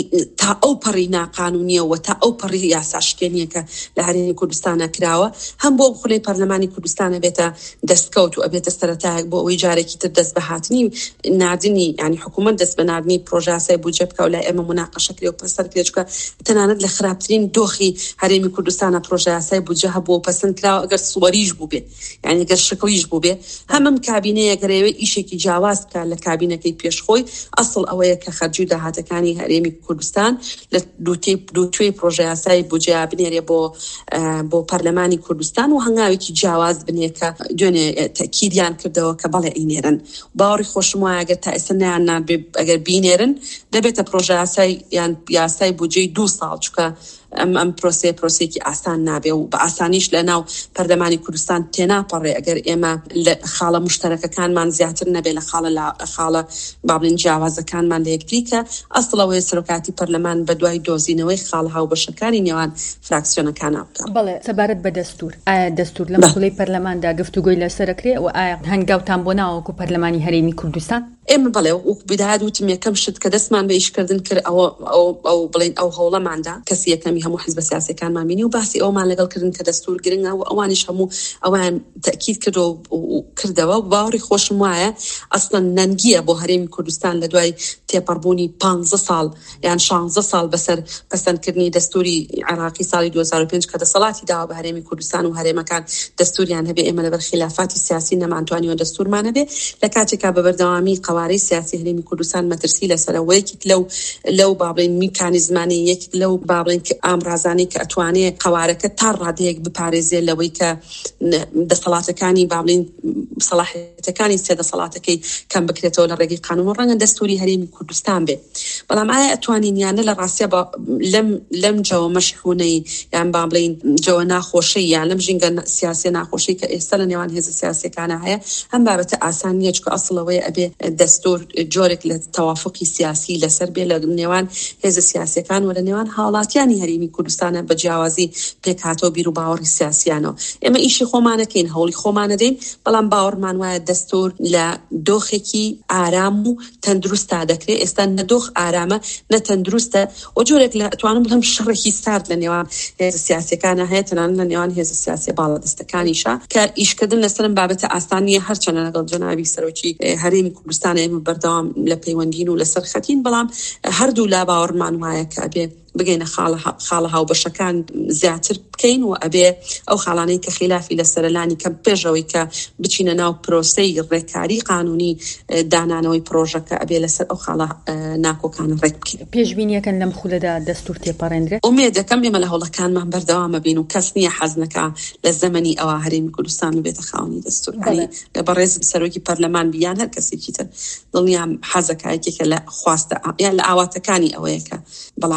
تا ئەو پەڕی ناقانونیە و تا ئەو پەڕی یاساشکێنیە کە لە هەرێمی کوردستانە کراوە، هەم بۆ خولەی پەرلەمانی کوردستانە بێتە دەستکەوت و ئەبێتە سەرەتایەک بۆ ئەوەی جارێکی تر دەست بە هاتنی نادنی ینی حکوومەت دەست بە نادنی پرۆژە یاسای بودجە بکە و لای ئێمە موناقەشەکرێ و پەسەندکرێ، چونکە تەنانەت لە خراپترین دۆخی هەرێمی کوردستانە پرۆژە یاسای بودجە هەبوو پەسەند کراوە ئەگەر سووەریش بوو بێ، یعنی ئەگەر شکلیش بوو بێ، هەمم کابینەیە گەرەوێ ئیشێکی جیاواز بکات لە کابینەکەی پێشخۆی. ئەسڵ ئەوەیە کە خەرجی و داهاتەکانی هەرێمی کوردستان لە دووتوێی پرۆژە یاسای بودجە بنێرێ بۆ بۆ پەرلەمانی کوردستان و هەنگاوێکی جیاواز بنێ کە دوێنێ تەکیدیان کردەوە کە بەڵێ ئینێرن. باوەڕی خۆشم وایە ئەگەر تا ئێستا نیان نابێ ئەگەر بینێرن دەبێتە پرۆژە یاسای یان یاسای بودجەی دوو ساڵ، چونکە ئەم ئەم پرۆسەیە پرۆسەیەکی ئاسان نابێ و بە ئاسانیش لە ناو پەرلەمانی کوردستان تێناپەڕێ ئەگەر ئێمە لە خاڵە مشتەرەکەکانمان زیاتر نەبێ لە خاڵە خاڵە بابلین جیاوازەکانمان لە یەکتری، کە ئەسڵەوەی سەرۆکاتی پەرلەمان بە دوای دۆزینەوەی خاڵە هاوبەشەکانی نێوان فراکسیۆنەکانە بکات. بەڵێ سەبارەت بە دەستور، ئایا دەستور لەم خولەی پەرلەماندا گفتوگۆی لەسەرەکرێ و ئایا هەنگاوتان بۆ ناوەکو پەرلەمانی هەرێمی کوردستان؟ ئێمە بەڵێ وەک بداهات وتم یەکەم شت کە دەستمان بە ئیشکردن کرد ئەوە ئەو بڵێن ئەو هەوڵەماندا کەسی یەکەمی هەموو حیزب سیاسیەکانمان بینی و باسی ئەومان لەگەڵ کردن کە دەستور گرنگە و ئەوانیش هەموو ئەوان تەکید کردو و کردەوە و باوەڕی خۆشم وایە ئەسڵەن نەنگیە بۆ هەرێمی کوردستان لە دوای تێپەڕبوونی پانزە ساڵ یان شانزە ساڵ بەسەر پەسەندکردنی دەستوری عێراقی ساڵی دوو هەزار و پێنج کە دەسەڵاتی داوە بە هەرێمی کوردستان و هەرێمەکان دەستوریان هەبێ، ئێمە لەبەر خلافاتی سیاسی نەمانتوانیوە دەستورمان هەبێ، لە کاتێکا بە بەردەوامی قوارەی سیاسی هەرێمی کوردستان مەترسی لەسەرەوەیەکێک لەو لەو بابڵین میکانیزمانی یەک لەو بابڵین کە ئامرازانی کە ئەتوانێت قوارەکە تا ڕادەیەک بپارێزێت لەوەی کە دەسەڵاتەکانی بابڵین سەلاحیەتەکانی سێ دەسەڵاتەکەی کەم بکرێتەوە لە ڕێگەی قانون و ڕەنگە دەستوری هەرێمی کوردستان بێ. بەڵام ئایا ئەتوانین یانە لە ڕاستیە لەم لەم جەوە مەشحونەی یان بابڵین جەوە ناخۆشی یان لەم ژینگە سیاسی ناخۆشی کە ئێستا لە نێوان هێزە سیاسیەکانە هەیە، ئەم بابەتە ئاسان نییە، چونکە ئەسڵەوەی ئەبێ دەستور جۆرێک لە تەوافقی سیاسی لەسەر بێ لە نێوان هێزە سیاسیەکان و لە نێوان هاوڵاتیانی هەرێمی کوردستانە بە جیاوازی پێکهاتەوە بیر و باوەڕی سیاسیانەوە. ئێمە ئیشی خۆمانەکەین، هەوڵی خۆمانە دەین، بەڵام باوەڕمان وایە دەستور لە دۆخێکی ئارام و تەندروستا دەکرێت. ئێستا نەدۆخ ئارامە نەتەندروستە و جۆرێک لە ئەتوانم بڵێم شەڕێکی سارد لە نێوان هێزە سیاسیەکانە هەیە، تەنانەت لە نێوان هێزە سیاسی باڵەدەستەکانیشە کە ئیشکردن لەسەرم بابەتە ئاسان نییە، هەرچەندە لەگەڵ جەنابی سەرۆکی هەرێمی کوردستانە ئێمە بەردەوام لە پەیوەندین و لەسەر خەتین، بەڵام هەردوو لا باوەڕمان وایە کە ئەبێ بگەینە خاڵە هاوبەشەکان زیاتر بکەین و ئەبێ ئەو خاڵانەی کە خلافی لە سەرلانی کە پێشەوەی کە بچینە ناو پرۆسەی ڕێکاری قانونی دانانەوەی پرۆژەکە ئەبێ لەسەر ئەو خاڵە ناکۆکان ڕێک بکەین. پێشبینیەکەن لەم خولەدا دەستور تێپەڕێنرێت؟ ئومێد دەکەم ئێمە لە هەوڵەکانمان بەردەوامە بین و کەس نییە حەز نەکا لە زەمەنی ئەوە هەرێمی کوردستان بێتە خاوەنی دەستور. لە بەڕێز سەرۆکی پەرلەمان بیان هەر کەسێکی تر دڵنیام حەزەکە یەکێکە لە خواستە یان لە ئاواتەکانی ئەوەیە کە بەڵام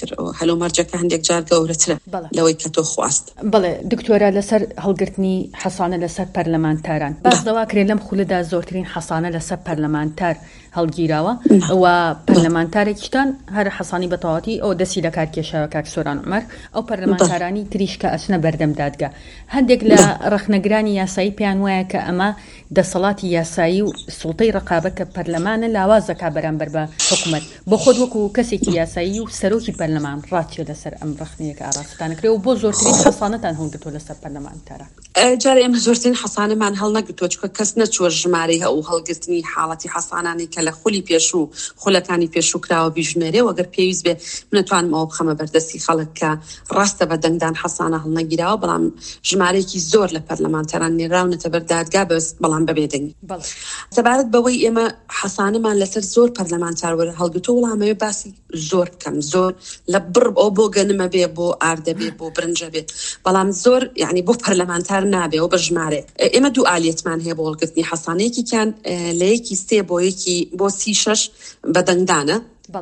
ئیتر هەلو مەرجەکە هەندێک جار گەورەترە لەوەی کە تۆ خواست. بەڵێ دکتۆرە لەسەر هەڵگرتنی حەسانە لەسەر پەرلەمانتاران باس دەوا کرێ لەم خولەدا زۆرترین حەسانە لەسەر پەرلەمانتار هەڵگیراوە و پەرلەمانتارێکیشتان هەر حەسانی بەتەواوەتی ئەو دەستی لە کار کێشاوە کاک سۆران عومەر ئەو پەرلەمانتارانی تریش کە ئەچنە بەردەم دادگا هەندێک لە ڕەخنەگرانی یاسایی پێیان وایە کە ئەمە دەسەڵاتی یاسایی و سوڵتەی ڕقابە کە پەرلەمانە لاواز دەکا بەرامبەر بە حکوومەت بۆ خۆت وەکو کەسێکی یاسایی و سەرۆکی پەرلەمان ڕاتیە لەسەر ئەم ڕەخنەیەکە ئاراستانە کرێ و بۆ زۆرترین حەسانەتان هەڵگرتووە لەسەر پەرلەمانتاران. جارە ئێمە زۆرترین حەسانەمان هەڵ نەگرتووە چونکە کەس نەچووە ژمارەی ئەو هەڵگرتنی حاڵەتی حەسانانی کە لە خولی پێشوو خولەکانی پێشوو کراوە بیژمێرێ و ئەگەر پێویست بێ منەتوانم ئەوە بخەمە بەردەستی خەڵک کە ڕاستە بە دەنگدان حەسانە هەڵنەگیراوە بەڵام ژمارەیەکی زۆر لە پەرلەمانتاران نێراونەتە بەر دادگا بەڵام بەبێ دەنگی. سەبارەت بەوەی ئێمە حەسانەمان لەسەر زۆر پەرلەمانتار وەرە هەڵگرتووە وەڵامەوێ باسی زۆر بکەم زۆر لە بڕ ئەو بۆ گەنمە بێ بۆ ئاردە بێ بۆ برنجە بێت بەڵام زۆر یعنی بۆ پەرلەمانتار نابێ و بە ژمارە ئێمە دوو ئالیەتمان هەیە بۆ هەڵگرتنی حەسانەیەکی کیان لە یەکی سێ بۆ یەکی بۆ سی شەش بەدەنگدانە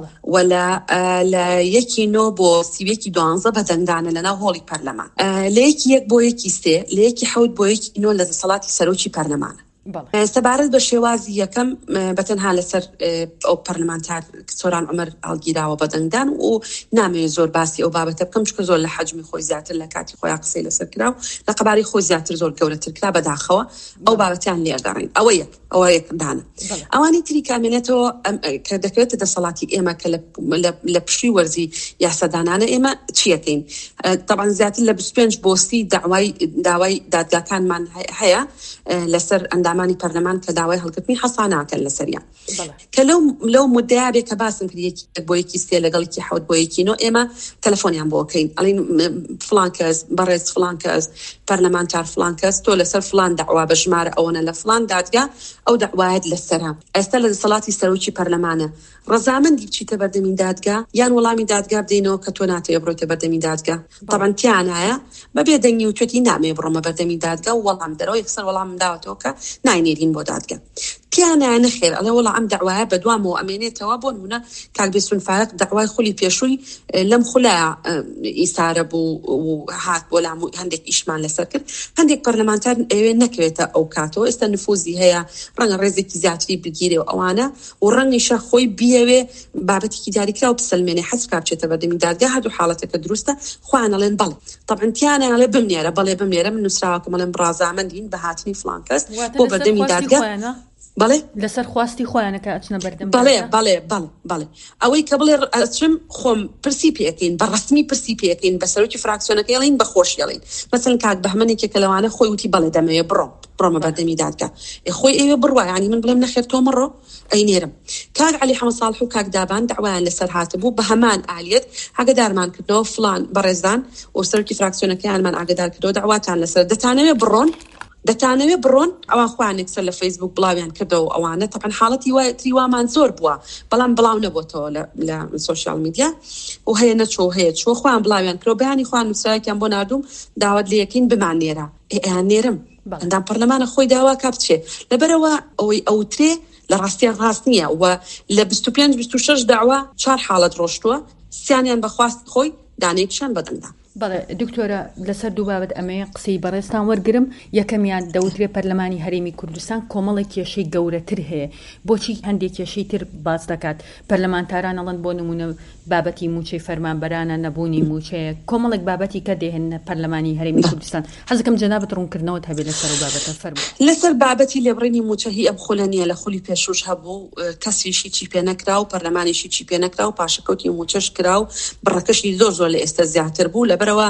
ولا لە یەکی نۆ بۆ سیوێکی دوانزە بەدەنگدانە لەناو هۆڵی پەرلەمان لە یەکی یەک بۆ یەکی سێ لە یەکی حەوت بۆ یەکی نۆ لە دەسەڵاتی سەرۆکی پەرلەمانە. سەبارەت بە شێوازی یەکەم بەتەنها لەسەر ئەو پەرلەمانتار سۆران عومەر هەڵگیراوە بەدەنگدان و نامەوێت زۆر باسی ئەو بابەتە بکەم چونکە زۆر لە حەجمی خۆی زیاتر لە کاتی خۆیان قسەی لەسەر کراو لە قەباری خۆی زیاتر زۆر گەورەتر کرا بەداخەوە ئەو بابەتیان لێدەڕین ئەوە یەک ئەوە یەکدانە. ئەوانی تری کامێنێتەوە کە دەکەوێتە دەسەڵاتی ئێمە کە لە پشتی وەرزی یاسەدانانە ئێمە چیەکەین طبعا زیاتر لە بیست و پێنج بۆ سی داوای داوای دادگاکانمان هەیە لەسەر ئەندامانی پەرلەمان کە داوای هەڵگرتنی حەساناکەن لەسەریان کە لەو لەو مدعا بێ کە باسم کرد یەکی بۆ یەکی سێ لەگەڵی حەوت بۆ یەکی نۆ ئێمە تەلەفۆنیان بۆکەین ئەڵین فلان کەس بەڕێز فلان کەس پەرلەمانتار فلان کەس تۆ لەسەر فلان داوا بە ژمارە ئەوەنە لە فلان دادگا ئەو داوایت لەسەرە ئێستا لە دەسەڵاتی سەرۆکی پەرلەمانە ڕەزامەندی بچیتە بەردەمی دادگا یان وەڵامی دادگا بدەینەوە کە تۆ ناتەوێ بڕۆیتە بەردەمی دادگا طبعا تیانایە بەبێ دەنگی و توێتی نامێ بڕۆمە بەردەمی دادگا و وەڵام دەرەوە یەکسەر وەڵام داوەتەوە کە ناینێرین بۆ دادگا پیانە نەخێر ئەڵێ وەڵا ئەم داوایە بەدوامەوە ئەمێنێتەوە بۆ نمونە کاک بێسون فارق داوای خولی پێشووی لەم خولایە ئیسارە بوو و هات بۆ لام هەندێک ئیشمان لەسەر کرد هەندێک پەرلەمانتار ئەوێ نەکەوێتە ئەو کاتەوە ئێستا نفوزی هەیە ڕەنگە ڕێزێکی زیاتری بگیرێ و ئەوانە و ڕەنگیشە خۆی بیەوێ بابەتێکی دیاریکرا و بسەلمێنێ حەز کا بچێتە بەردەمی دادگا هەردوو حاڵەتەکە دروستە خوانە لێن بەڵێ طبعا تیانە ئەڵێ بمنێرە بەڵێ بمنێرە من نووسراوەکەم ئەڵێم ڕازامەندین بە هاتنی فلان کەس بۆ بەردەمی دادگا بەڵێ لەسەر خواستی خۆیانەکە ئەچنە بەردەم بەڵێ بەڵێ بەڵێ بەڵێ ئەوەی کە بڵێ ئەچم خۆم پرسی پێکەین بە ڕسمی پرسی پێکەین بە سەرۆکی فراکسیۆنەکە یڵین بە خۆشیڵین مەسەن کاک بەهمەنێکێکە لەوانە خۆی وتی بەڵێ دەمەوێ بڕۆم بڕۆمە بەردەمی دادگا خۆی ئێوێ بڕوە ینی من بڵێم نەخێر تۆ مڕۆ ئەینێرم کاک عەلی حەمەد ساڵح و کاک دابان داوایان لەسەر هاتبوو بە هەمان ئالیەت ئاگادارمان کردنەوە فلان بەڕێزدان و سەرۆکی فراکسیۆنەکەیانمان ئاگادار کردەوە داواتان لەسەر دەتانەوێ بڕۆن دەتانەوێ بڕۆن ئەوان خوانێک سەر لە فەیسبوک بڵاویان کردەوە ئەوانە تەقەن حاڵەتی وای تریوامان زۆر بووە بەڵام بڵاو نەبووەوە لە سۆشیال میدیا و هەیە نەچۆ هەیە چۆ خوان بڵاویان کرۆ بەیانی خوان نووسراکیان بۆ نردوم داوت لە یەکین بمان نێرە ئێیان نێرم ئەندام پەرلەمانە خۆی داوا کا بچێ لەبەرەوە ئەوەی ئەوترێ لە ڕاستیان ڕاست نییە و لە بیست و پێنج بیست و شەش داوا چوار حاڵەت ڕۆشتووە سیانیان بەخواست خۆی دانەیەکیشان بەدەنگدا. بەڵێ دکتۆرە لەسەر دوو بابەت ئەمەیە قسەی بەڕێستان وەرگرم یەکەمیان دەوترێ پەرلەمانی هەرێمی کوردستان کۆمەڵی کێشەی گەورەتر هەیە بۆچی هەندێک کێشەی تر باز دەکات پەرلەمانتاران ئەڵەن بۆ نمونە بابەتی موچەی فەرمانبەرانە نەبوونی موچەیە کۆمەڵێک بابەتی کە دێهێنە پەرلەمانی هەرێمی کوردستان حەزەکەم جەنابەت ڕوونکردنەوەت هەبێت لەسەر بابەتە فەرموو لەسەر بابەتی لێبڕینی موچەهی ئەم خولە نیە لە خولی پێشوش هەبوو کەسیشی چی پێ نەکرا و پەرلەمانیشی چی پێ نەکرا و پاشەکەوتی موچەش کرا و بڕەکەشی زۆر زۆر لە ئێستا زیاتر بوو لەبەرەوە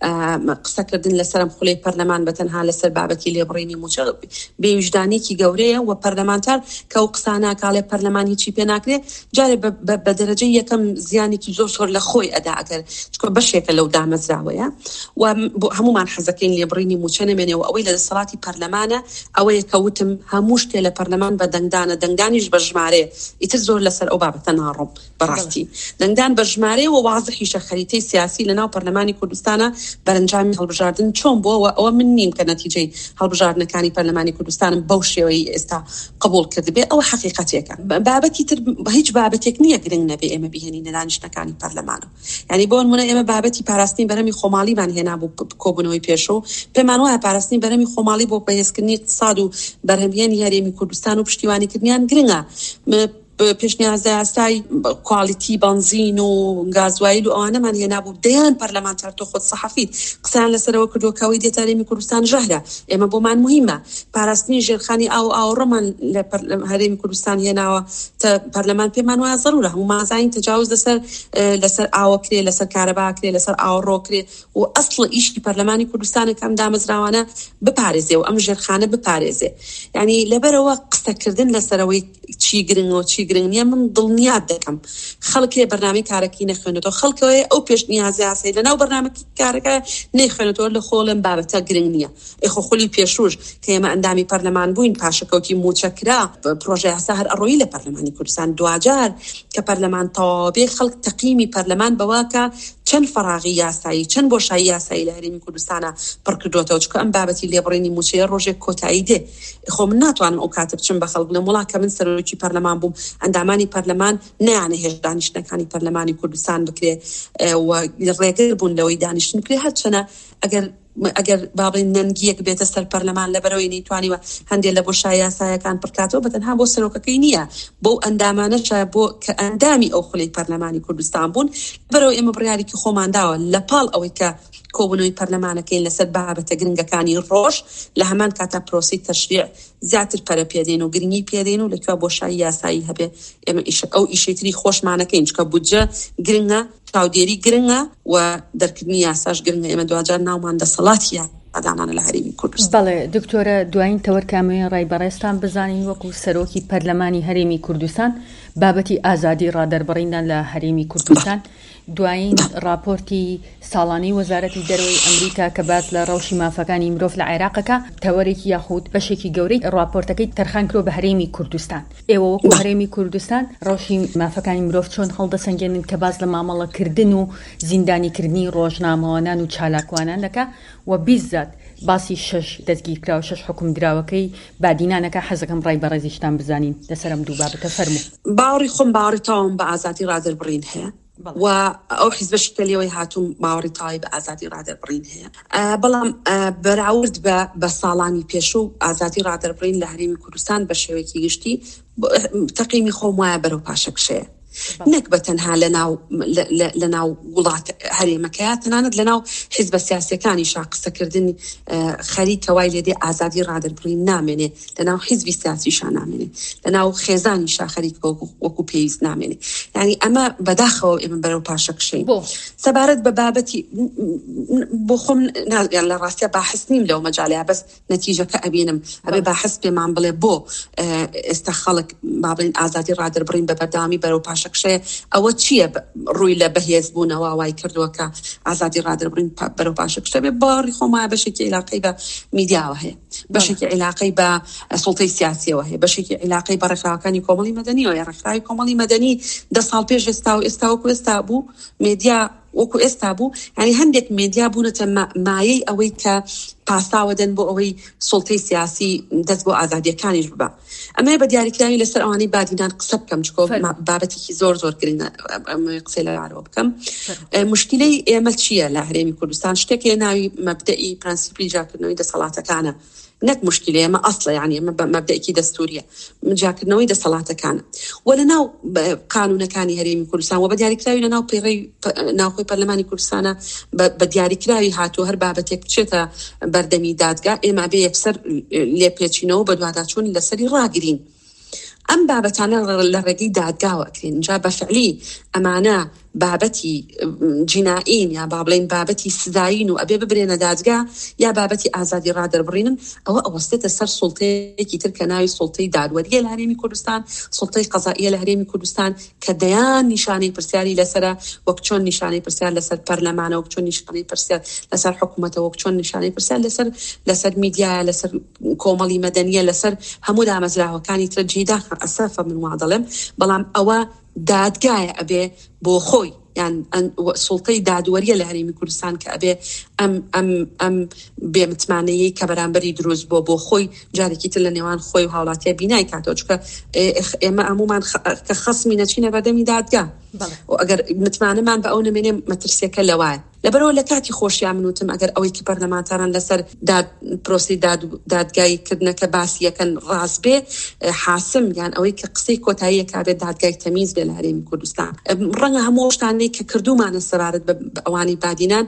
قسەکردن لەسەرم خولەی پەرلەمان بەتەنها لەسەر بابەتی لێبڕینی موچە بێویژدانێکی گەورەیە و پەرلەمانتار کە و قسانە کاڵێ پەرلەمانی چی پێ ناکرێ جارێ بە دەرەجەی یەکەم زیانێکی زۆر زۆر لە خۆی ئەدا ئەگەر چکۆ بەشێکە لەو دامەزراوەیە و هەمومان حەزەکەین لێبڕینی موچە نەمێنێەوە ئەوەی لە دەسەڵاتی پەرلەمانە ئەوەیە کە وتم هەموو شتێ لە پەرلەمان بە دەنگدانە دەنگدانیش بە ژمارێ ئیتر زۆر لەسەر ئەو بابەتە ناڕۆم بەڕاستی دەنگدان بە ژمارێ و وازحیشە خەریتەی سیاسی لەناو پەرلەمانی کوردستانە بەرەنجامی هەڵبژاردن چۆن بووە ئەوە من نیم کە نەتیجەی هەڵبژاردنەکانی پەرلەمانی کوردستانم بەو شێوەی ئێستا قبول کردبێ ئەوە حقیقەتێکە. بابەتی تر هیچ بابەتێک نییە گرنگ نەبێ ئێمە بهێنینە دانیشتەکانی پەرلەمانە. یعنی بۆ نمونە ئێمە بابەتی پاراستنی بەرەمی خۆماڵیمان هێنا بوو کۆبوونەوەی پێشەوە پێمان وایە پاراستنی بەرەمی خۆماڵی بۆ بەهێزکردنی اقتصاد و بەرهەمهێنی هەرێمی کوردستان و پشتیوانیکردنیان گرنگە. پێشنیازە ئاستای کوالیتی بنزین و گازوایل و ئەوانەمان هێنابوو دەیان پەرلەمانتار تۆ خۆت سەحەفیت قسەیان لەسەرەوە کردوکەوەی دێتە هەرێمی کوردستان ژەهرە. ئێمە بۆمان مهمە پاراستنی ژێرخانی ئاو ئاوڕەمان لە هەرێمی کوردستان هێناوە پەرلەمان پێمان وایە زەرورە هەموو مازاین تەجاوز لەسەر لەسەر ئاوە کرێ لەسەر کارەبا کرێ لەسەر ئاوڕۆ کرێ و ئەسڵ ئیشی پەرلەمانی کوردستانە کەم دامەزراوانە بپارێزێ و ئەم ژێرخانە بپارێزێ. یعنی لەبەرەوە قسەکردن لەسەرەوەی چی گرنگ و چی گرنگ نییە من دڵنیات دەکەم خەڵکێ بەرنامەی کارەکەی نەخوێنێتەوە خەڵکەوەی ئەو پێشنیازە یاسایی لەناو بەرنامەی کارەکە نەخوێنێتەوە لە خۆڵم بابەتە گرنگ نییە. ئێخۆ خولی پێشوش کە ئێمە ئەندامی پەرلەمان بووین پاشەکەوتی موچەکرا پرۆژە یاسا هەر ئەڕۆیی لە پەرلەمانی کوردستان دوجار کە پەرلەمان تەواوی خەڵک تەقییمی پەرلەمان بەواکە چەند فراغی یاسایی چەند بۆشایی یاسایی لە هەرێمی کوردستانە پڕ کردوتەوە چکە ئەم بابەتی لێبڕینی موچەیە ڕۆژێک کۆتایی دێ. خۆ من ناتوانم ئەو کاتە بچم بە خەڵک لە وڵات کە من سەرۆکی پەرلەمان بووم ئەندامانی پەرلەمان نەیانە هێش دانیشتەکانی پەرلەمانی کوردستان بکرێ و ڕێگر بوون لەوەی دانیشتن بکرێ هەرچەنە ئەگەر ئەگەر باڵی نەنگیەک بێتە سەر پەرلەمان لەبەرەوەی نەیتوانیوە هەندێک لە بۆشای یاسایەکان پڕکاتەوە بەتەنها بۆ سەرۆکەکەی نییە بۆ ئەندامانەشە بۆ کە ئەندامی ئەو خولی پەرلەمانی کوردستان بوون بەرەوە ئێمە بڕیارێکی خۆمانداوە لە پاڵ ئەوەی کە کۆبوونەوەی پەرلەمانەکەین لەسەر بابەتە گرنگەکانی ڕۆژ لە هەمان کاتە پرۆسی تەشریع زیاتر پەرە پێدێن و گرنگی پێدێن و لەکوێ بۆشایی یاسایی هەبێ ئێمە ئەو ئیشەیتری خۆشمانەکەین چکە بودجە گرنگە چاودێری گرنگە و دەرکردنی یاساش گرنگە. ئێمە دوجار ناومان دەسەڵاتیە ئەدانانە لە هەرێمی کوردستان. بەڵێ دکتۆرە دوایین تەوەرکامەیە ڕایبەڕێستان بزانین وەکو سەرۆکی پەرلەمانی هەرێمی کوردستان بابەتی ئازادی ڕادەربڕینان لە هەرێمی کوردستان دوایین راپۆرتی ساڵانەی وەزارەتی دەرەوەی ئەمریکا کە باز لە ڕەوشی مافەکانی مرۆڤ لە عێراقەکە تەوەرێکی یاخود بەشێکی گەورەی راپۆرتەکەی تەرخان کرۆ بە هەرێمی کوردستان. ئێوە وەکو هەرێمی کوردستان ڕەوشی مافەکانی مرۆڤ چۆن هەڵدەسەنگێنن کە باز لە مامەڵەکردن و زیندانیکردنی ڕۆژنامەوانان و چالاکوانان دەکا و بیزات باسی شش دەستگیرکرا و شش حکم دراوەکەی بادینانەکە حەزەکەم ڕایبەڕێزیشتان بزانین لەسەرم دوو بابەتە فەرموو. باوەڕی خۆم باوەڕی تاوم بە ئازادی ڕادەربڕین هەیە و ئەو حیزبە شکلیەوەی هاتووم باوەڕی تاوی بە ئازادی ڕادەربڕین هەیە. بەڵام بەراورد بە بە ساڵانی پێشوو ئازادی ڕادەربڕین لە هەرێمی کوردستان بە شێوەیەکی گشتی تەقییمی خۆم وایە بەرەو پاشەکشەیە نەک بە تەنها لە ناو وڵات هەرێمەکەیە تەنانەت لە ناو حیزبە سیاسیەکانی شا قسەکردنی خەریکەوای لێدێ ئازادی ڕادەربڕین نامێنێ لە ناو حیزبی سیاسیشا نامێنێ لە ناو خێزانی شا خەریک وەکو پێویست نامێنێ. یعنی ئەمە بەداخەوە ئێمە بەرەو پاشەکشەین. سەبارەت بە بابەتی بۆ خۆم لە ڕاستیە باحث نیم لەو مەجالەیە بەس نەتیجەکە ئەبینم ئەبێ باحث پێمان بڵێ بۆ ئێستا خەڵک با بڵێن ئازادی ڕادەربڕین بە بەردەوامی بەرەو پاشەکشەیە ئەوە چییە ڕووی لە بەهێز بوونەوە وای کردووەکە ئازادی ڕادەربڕین بەرەو پاشەکشە بێ باڕی خۆمایە بەشێکی علاقەی بە میدیاوە هەیە بەشێکی علاقەی بە سوڵتەی سیاسیەوە هەیە بەشێکی علاقەی بە ڕێکخراوەکانی کۆمەڵی مەدەنیەوە یا ڕێکخراوی کۆمەڵی مەدەنی دە ساڵ پێش ئێستا و ئێستا وەکو ئێستا بوو میدیا وەکو ئێستا بوو. یعنی هەندێک میدیا بوونەتە مایەی ئەوەی کە پاساوەدەن بۆ ئەوەی سوڵتەی سیاسی دەست بۆ ئازادیەکانیش ببە. ئەمە بە دیاریکراوی لەسەر ئەوانەی بادینان قسە بکەم چکۆ بابەتێکی زۆر زۆر گرنگە قسەی لەوارەوە بکەم. مشکلەی ئێمە چییە لە هەرێمی کوردستان؟ شتێکی ناوی مەبدەئی پرەنسیپی جاکردنەوەی دەسەڵاتەکانە نەک مشکلەیە ئەمە ئەسڵە یعنی ئەمە مەبدەیەکی دەستوریە جاکردنەوەی دەسەڵاتەکانە و لە ناو قانونەکانی هەرێمی کوردستان و بە دیاریکراوی لە ناو پێڕەی ناوخۆی پەرلەمانی کوردستانە بە دیاریکراوی هاتووە هەر بابەتێک بچێتە بەردەمی دادگا ئێمە بێ یەکسەر لێپێچینەوە بە دواداچوونی لەسەری ڕاگرین. ئەم بابەتانە لە ڕێگەی دادگاوە ئەکرێن جا بەفعلی ئەمانە بابەتی جینائین یا با بڵێن بابەتی سزاین و ئەبێ ببرێنە دادگا یا بابەتی ئازادی ڕادەربڕینن ئەوە ئەوەستێتە سەر سوڵتەیەکی تر کە ناوی سوڵتەی دادوەریە لە هەرێمی کوردستان سوڵتەی قەزائیە لە هەرێمی کوردستان کە دەیان نیشانەی پرسیاری لەسرە وەک چۆن نیشانەی پرسیار لەسەر پەرلەمانە وەک چۆن نیشانەی پرسیار لەسەر حکوومەتە وەک چۆن نیشانەی پرسیار لەسەر لەسەر میدیا لەسەر کۆمەڵی مەدەنیە لەسەر هەموو دامەزراوەکانی تر جێدا ئەسەفە من وا دەڵێم. بەڵام ئەوە دادگایە ئەبێ بۆ خۆی یان سوڵتەی دادوەریە لە هەرێمی کوردستان کە ئەبێ ئەم ئەم ئەم بێمتمانەیە کە بەرامبەری دروست بۆ بۆ خۆی جارێکی تر لە نێوان خۆی و هاوڵاتیە بینای کاتەوە چکە ئێمە هەمومان کە خەسمی نەچینە بەدەمی دادگا و ئەگەر متمانەمان بە ئەو نمێنێ مەترسیەکە لەوایە لەبەرەوە لە کاتی خۆشیان منوتم ئەگەر ئەوەی کە پەرلەمانتاران لەسەر پرۆسی دادگای کردنەکە باسی یەکەن ڕاست بێ حاسم یان ئەوەی کە قسەی کۆتاییە کابێت دادگای تەمیز بێ لە هەرێمی کوردستان ڕەنگە هەموو شتانەی کە کردومانە سەرارەت بە ئەوانی بادینان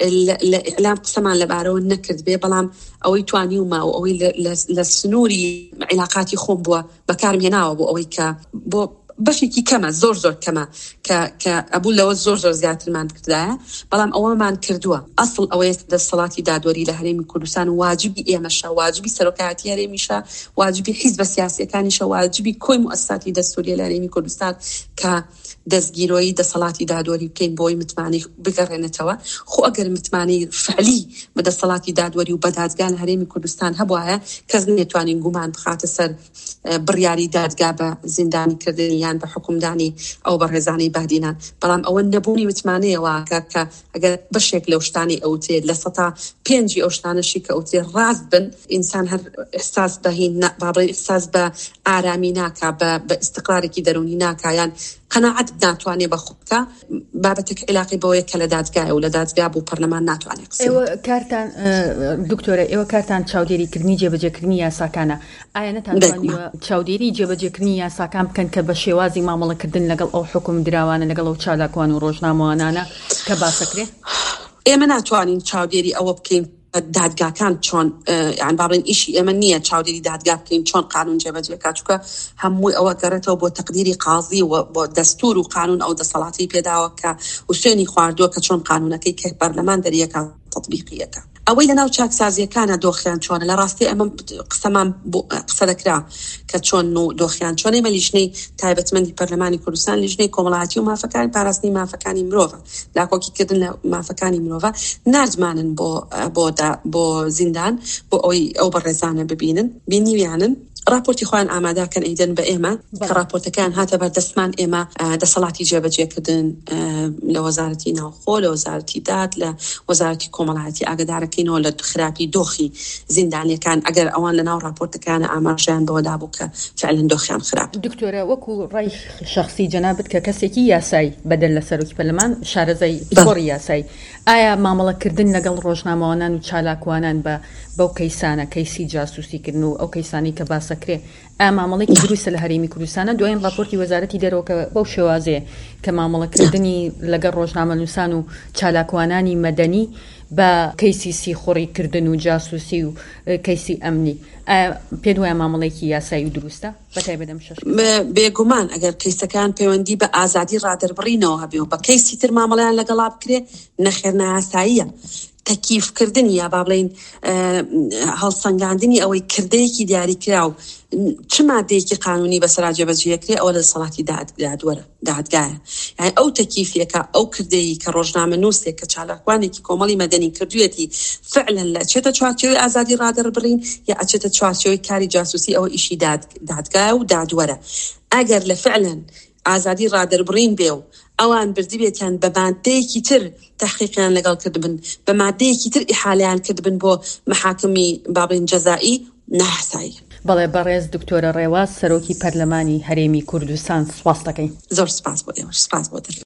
لە ئیعلام قسەمان لەبارەوە نەکرد بێ بەڵام ئەوەی توانی و ماوە ئەوەی لە سنووری عیلاقاتی خۆم بووە بەکارم هێناوە بۆ ئەوەی کە بۆ بەشێکی کەمە زۆر زۆر کەمە کە ئەبوو لەوە زۆر زۆر زیاترمان کردایە بەڵام ئەوەمان کردووە ئەسڵ ئەوەیە دەسەڵاتی دادوەری لە هەرێمی کوردستان واجبی ئێمەشە واجبی سەرۆکایەتی هەرێمیشە واجبی حیزبە سیاسیەکانیشە واجبی کۆی موئەسساتی دەستوریە لە هەرێمی کوردستان کە دەستگیرۆی دەسەڵاتی دادوەری بکەین بۆی متمانی بگەڕێنێتەوە خۆ ئەگەر متمانی فعلی بە دەسەڵاتی دادوەری و بەدادگا لە هەرێمی کوردستان هەبوایە کەس نێتوانین گومان بخاتە سەر بڕیاری دادگا بە زیندانی کردنی یان بە حکومدانی ئەو بەڕێزانەی بادینان بەڵام ئەوە نەبوونی متمانەیەوە کە ئەگەر بەشێک لەو شتانی ئەوتێ لە سەتا پێنجی ئەو شتانەشی کە ئەوتێ ڕاست بن ئینسان هەر ئێحساس بەهین بابڕێ ئێحساس بە ئارامی ناکا بە ئیستقرارێکی دەرونی ناکایان قەناعەت ناتوانێ بە خودکە بابەتێک علاقی بەوەیە کە لە دادگایە و لە دادگا بوو پەرلەمان ناتوانێت قسە ئێوە کارتان دکتۆرە ئێوە کارتان چاودێریکردنی جێبەجێکردنی یاساکانە ئایا نەتانوانیوە چاودێری جێبەجێکردنی یاساکان بکەن کە بە شێوازی مامەڵەکردن لەگەڵ ئەو حکوم دراوانە لەگەڵ ئەو چالاکوان و ڕۆژنامەوانانە کە باسەکرێ ئێمە ناتوانین چاودێری ئەوە بکەین دادگاکان چۆن یان بابن ئیشی ئێمە نییە چاودێری دادگا بکەین چۆن قانون جێبەجێکا چووکە هەمووی ئەوە گەڕێتەوە بۆ تەقدیری قازی و بۆ دەستور و قانون ئەو دەسەڵاتی پێداوە کە وسێنی خواردووە کە چۆن قانونەکەی کە پەرلەمان دەریەکە تطبیقیەکە ئەوەی لەناو چاکسازیەکانە دۆخیان چۆنە لە ڕاستی ئەمە قسەمان قسە دەکرا کە چۆن و دۆخیان چۆنەی مە لیژنەی تایبەتمەندی پەرلەمانی کوردستان لیژنەی کۆمەڵایەتی و مافەکانی پاراستنی مافەکانی مرۆڤە لاکۆکیکردن لە مافەکانی مرۆڤە ناردمانن بۆ بۆ بۆ زیندان بۆ ئەوەی ئەو بەڕێزانە ببینن بینیویانن راپۆرتی خۆیان ئامادەکەن ئەیدەن بە ئێمە کە راپۆرتەکان هاتە بەردەستمان ئێمە دەسەڵاتی جێبەجێکردن لە وەزارەتی ناوخۆ لە وەزارەتی داد لە وەزارەتی کۆمەڵایەتی ئاگادارەکەینەوە لە خراپی دۆخی زیندانیەکان ئەگەر ئەوان لە ناو راپۆرتەکانە ئاماژیان بەوەدا بوو کە فعلەن دۆخیان خراپ. دکتۆرە وەکو ڕای شەخسی جەنابەت کە کەسێکی یاسایی بەدەل لە سەرۆکی پەرلەمان شارەزای زۆری یاسایی ئایا مامەڵەکردن لەگەڵ ڕۆژنامەوانان و چالاکوانان بە بەو کەیسانە کەیسی جاسوسیکردن و ئەو کەیسانی کە باسەکرێ ئا مامەڵێکی دروستە لە هەرێمی کوردستانە دوایین راپۆرتی وەزارەتی دەرەوە بەو شێوازەیە کە مامەڵەکردنی لەگەڵ ڕۆژنامەنووسان و چالاکوانانی مەدەنی بە کەیسی سیخۆڕیکردن و جاسوسی و کەیسی ئەمنی پێ وایە مامەڵێکی یاسایی و دروستە بەتایبەت ئەم شەش بێگومان ئەگەر کەیسەکان پەیوەندی بە ئازادی ڕادەربڕینەوە هەبێ و بە کەیسی تر مامەڵەیان لەگەڵا بکرێ نەخێر نایاساییە تەکیفکردنی یا با بڵێن هەڵسەنگاندنی ئەوەی کردەیەکی دیاریکرا و چ مادەیەکی قانونی بەسەرا جێبەجێکرێ ئەوە لە دەسەڵاتی دادوەرە دادگایە یعنی ئەو تەکیفێکە ئەو کردەیە کە ڕۆژنامە نووسێک کە چالاکوانێکی کۆمەڵی مەدەنی کردوێتی فعلەن لە چێتە چوارچێوەی ئازادی ڕادەربڕین یا ئەچێتە چوارچێوەی کاری جاسوسی ئەوە ئیشی دادگایە و دادوەرە ئەگەر لە فعلەن ئازادی ڕادەربڕین بێ و ئەوان بردی بێتیان بە مادەیەکی تر تحقیقیان لەگەڵ کردبن بە مادەیەکی تر ئیحالیان کردبن بۆ محاکمی بابڵین جەزایی ناحسایی. بەڵێ بەڕێز دکتۆرە ڕێواز سەرۆکی پەرلەمانی هەرێمی کوردستان سپاس دەکەین. زۆر سپاس بۆ ئێوە سپاس بۆ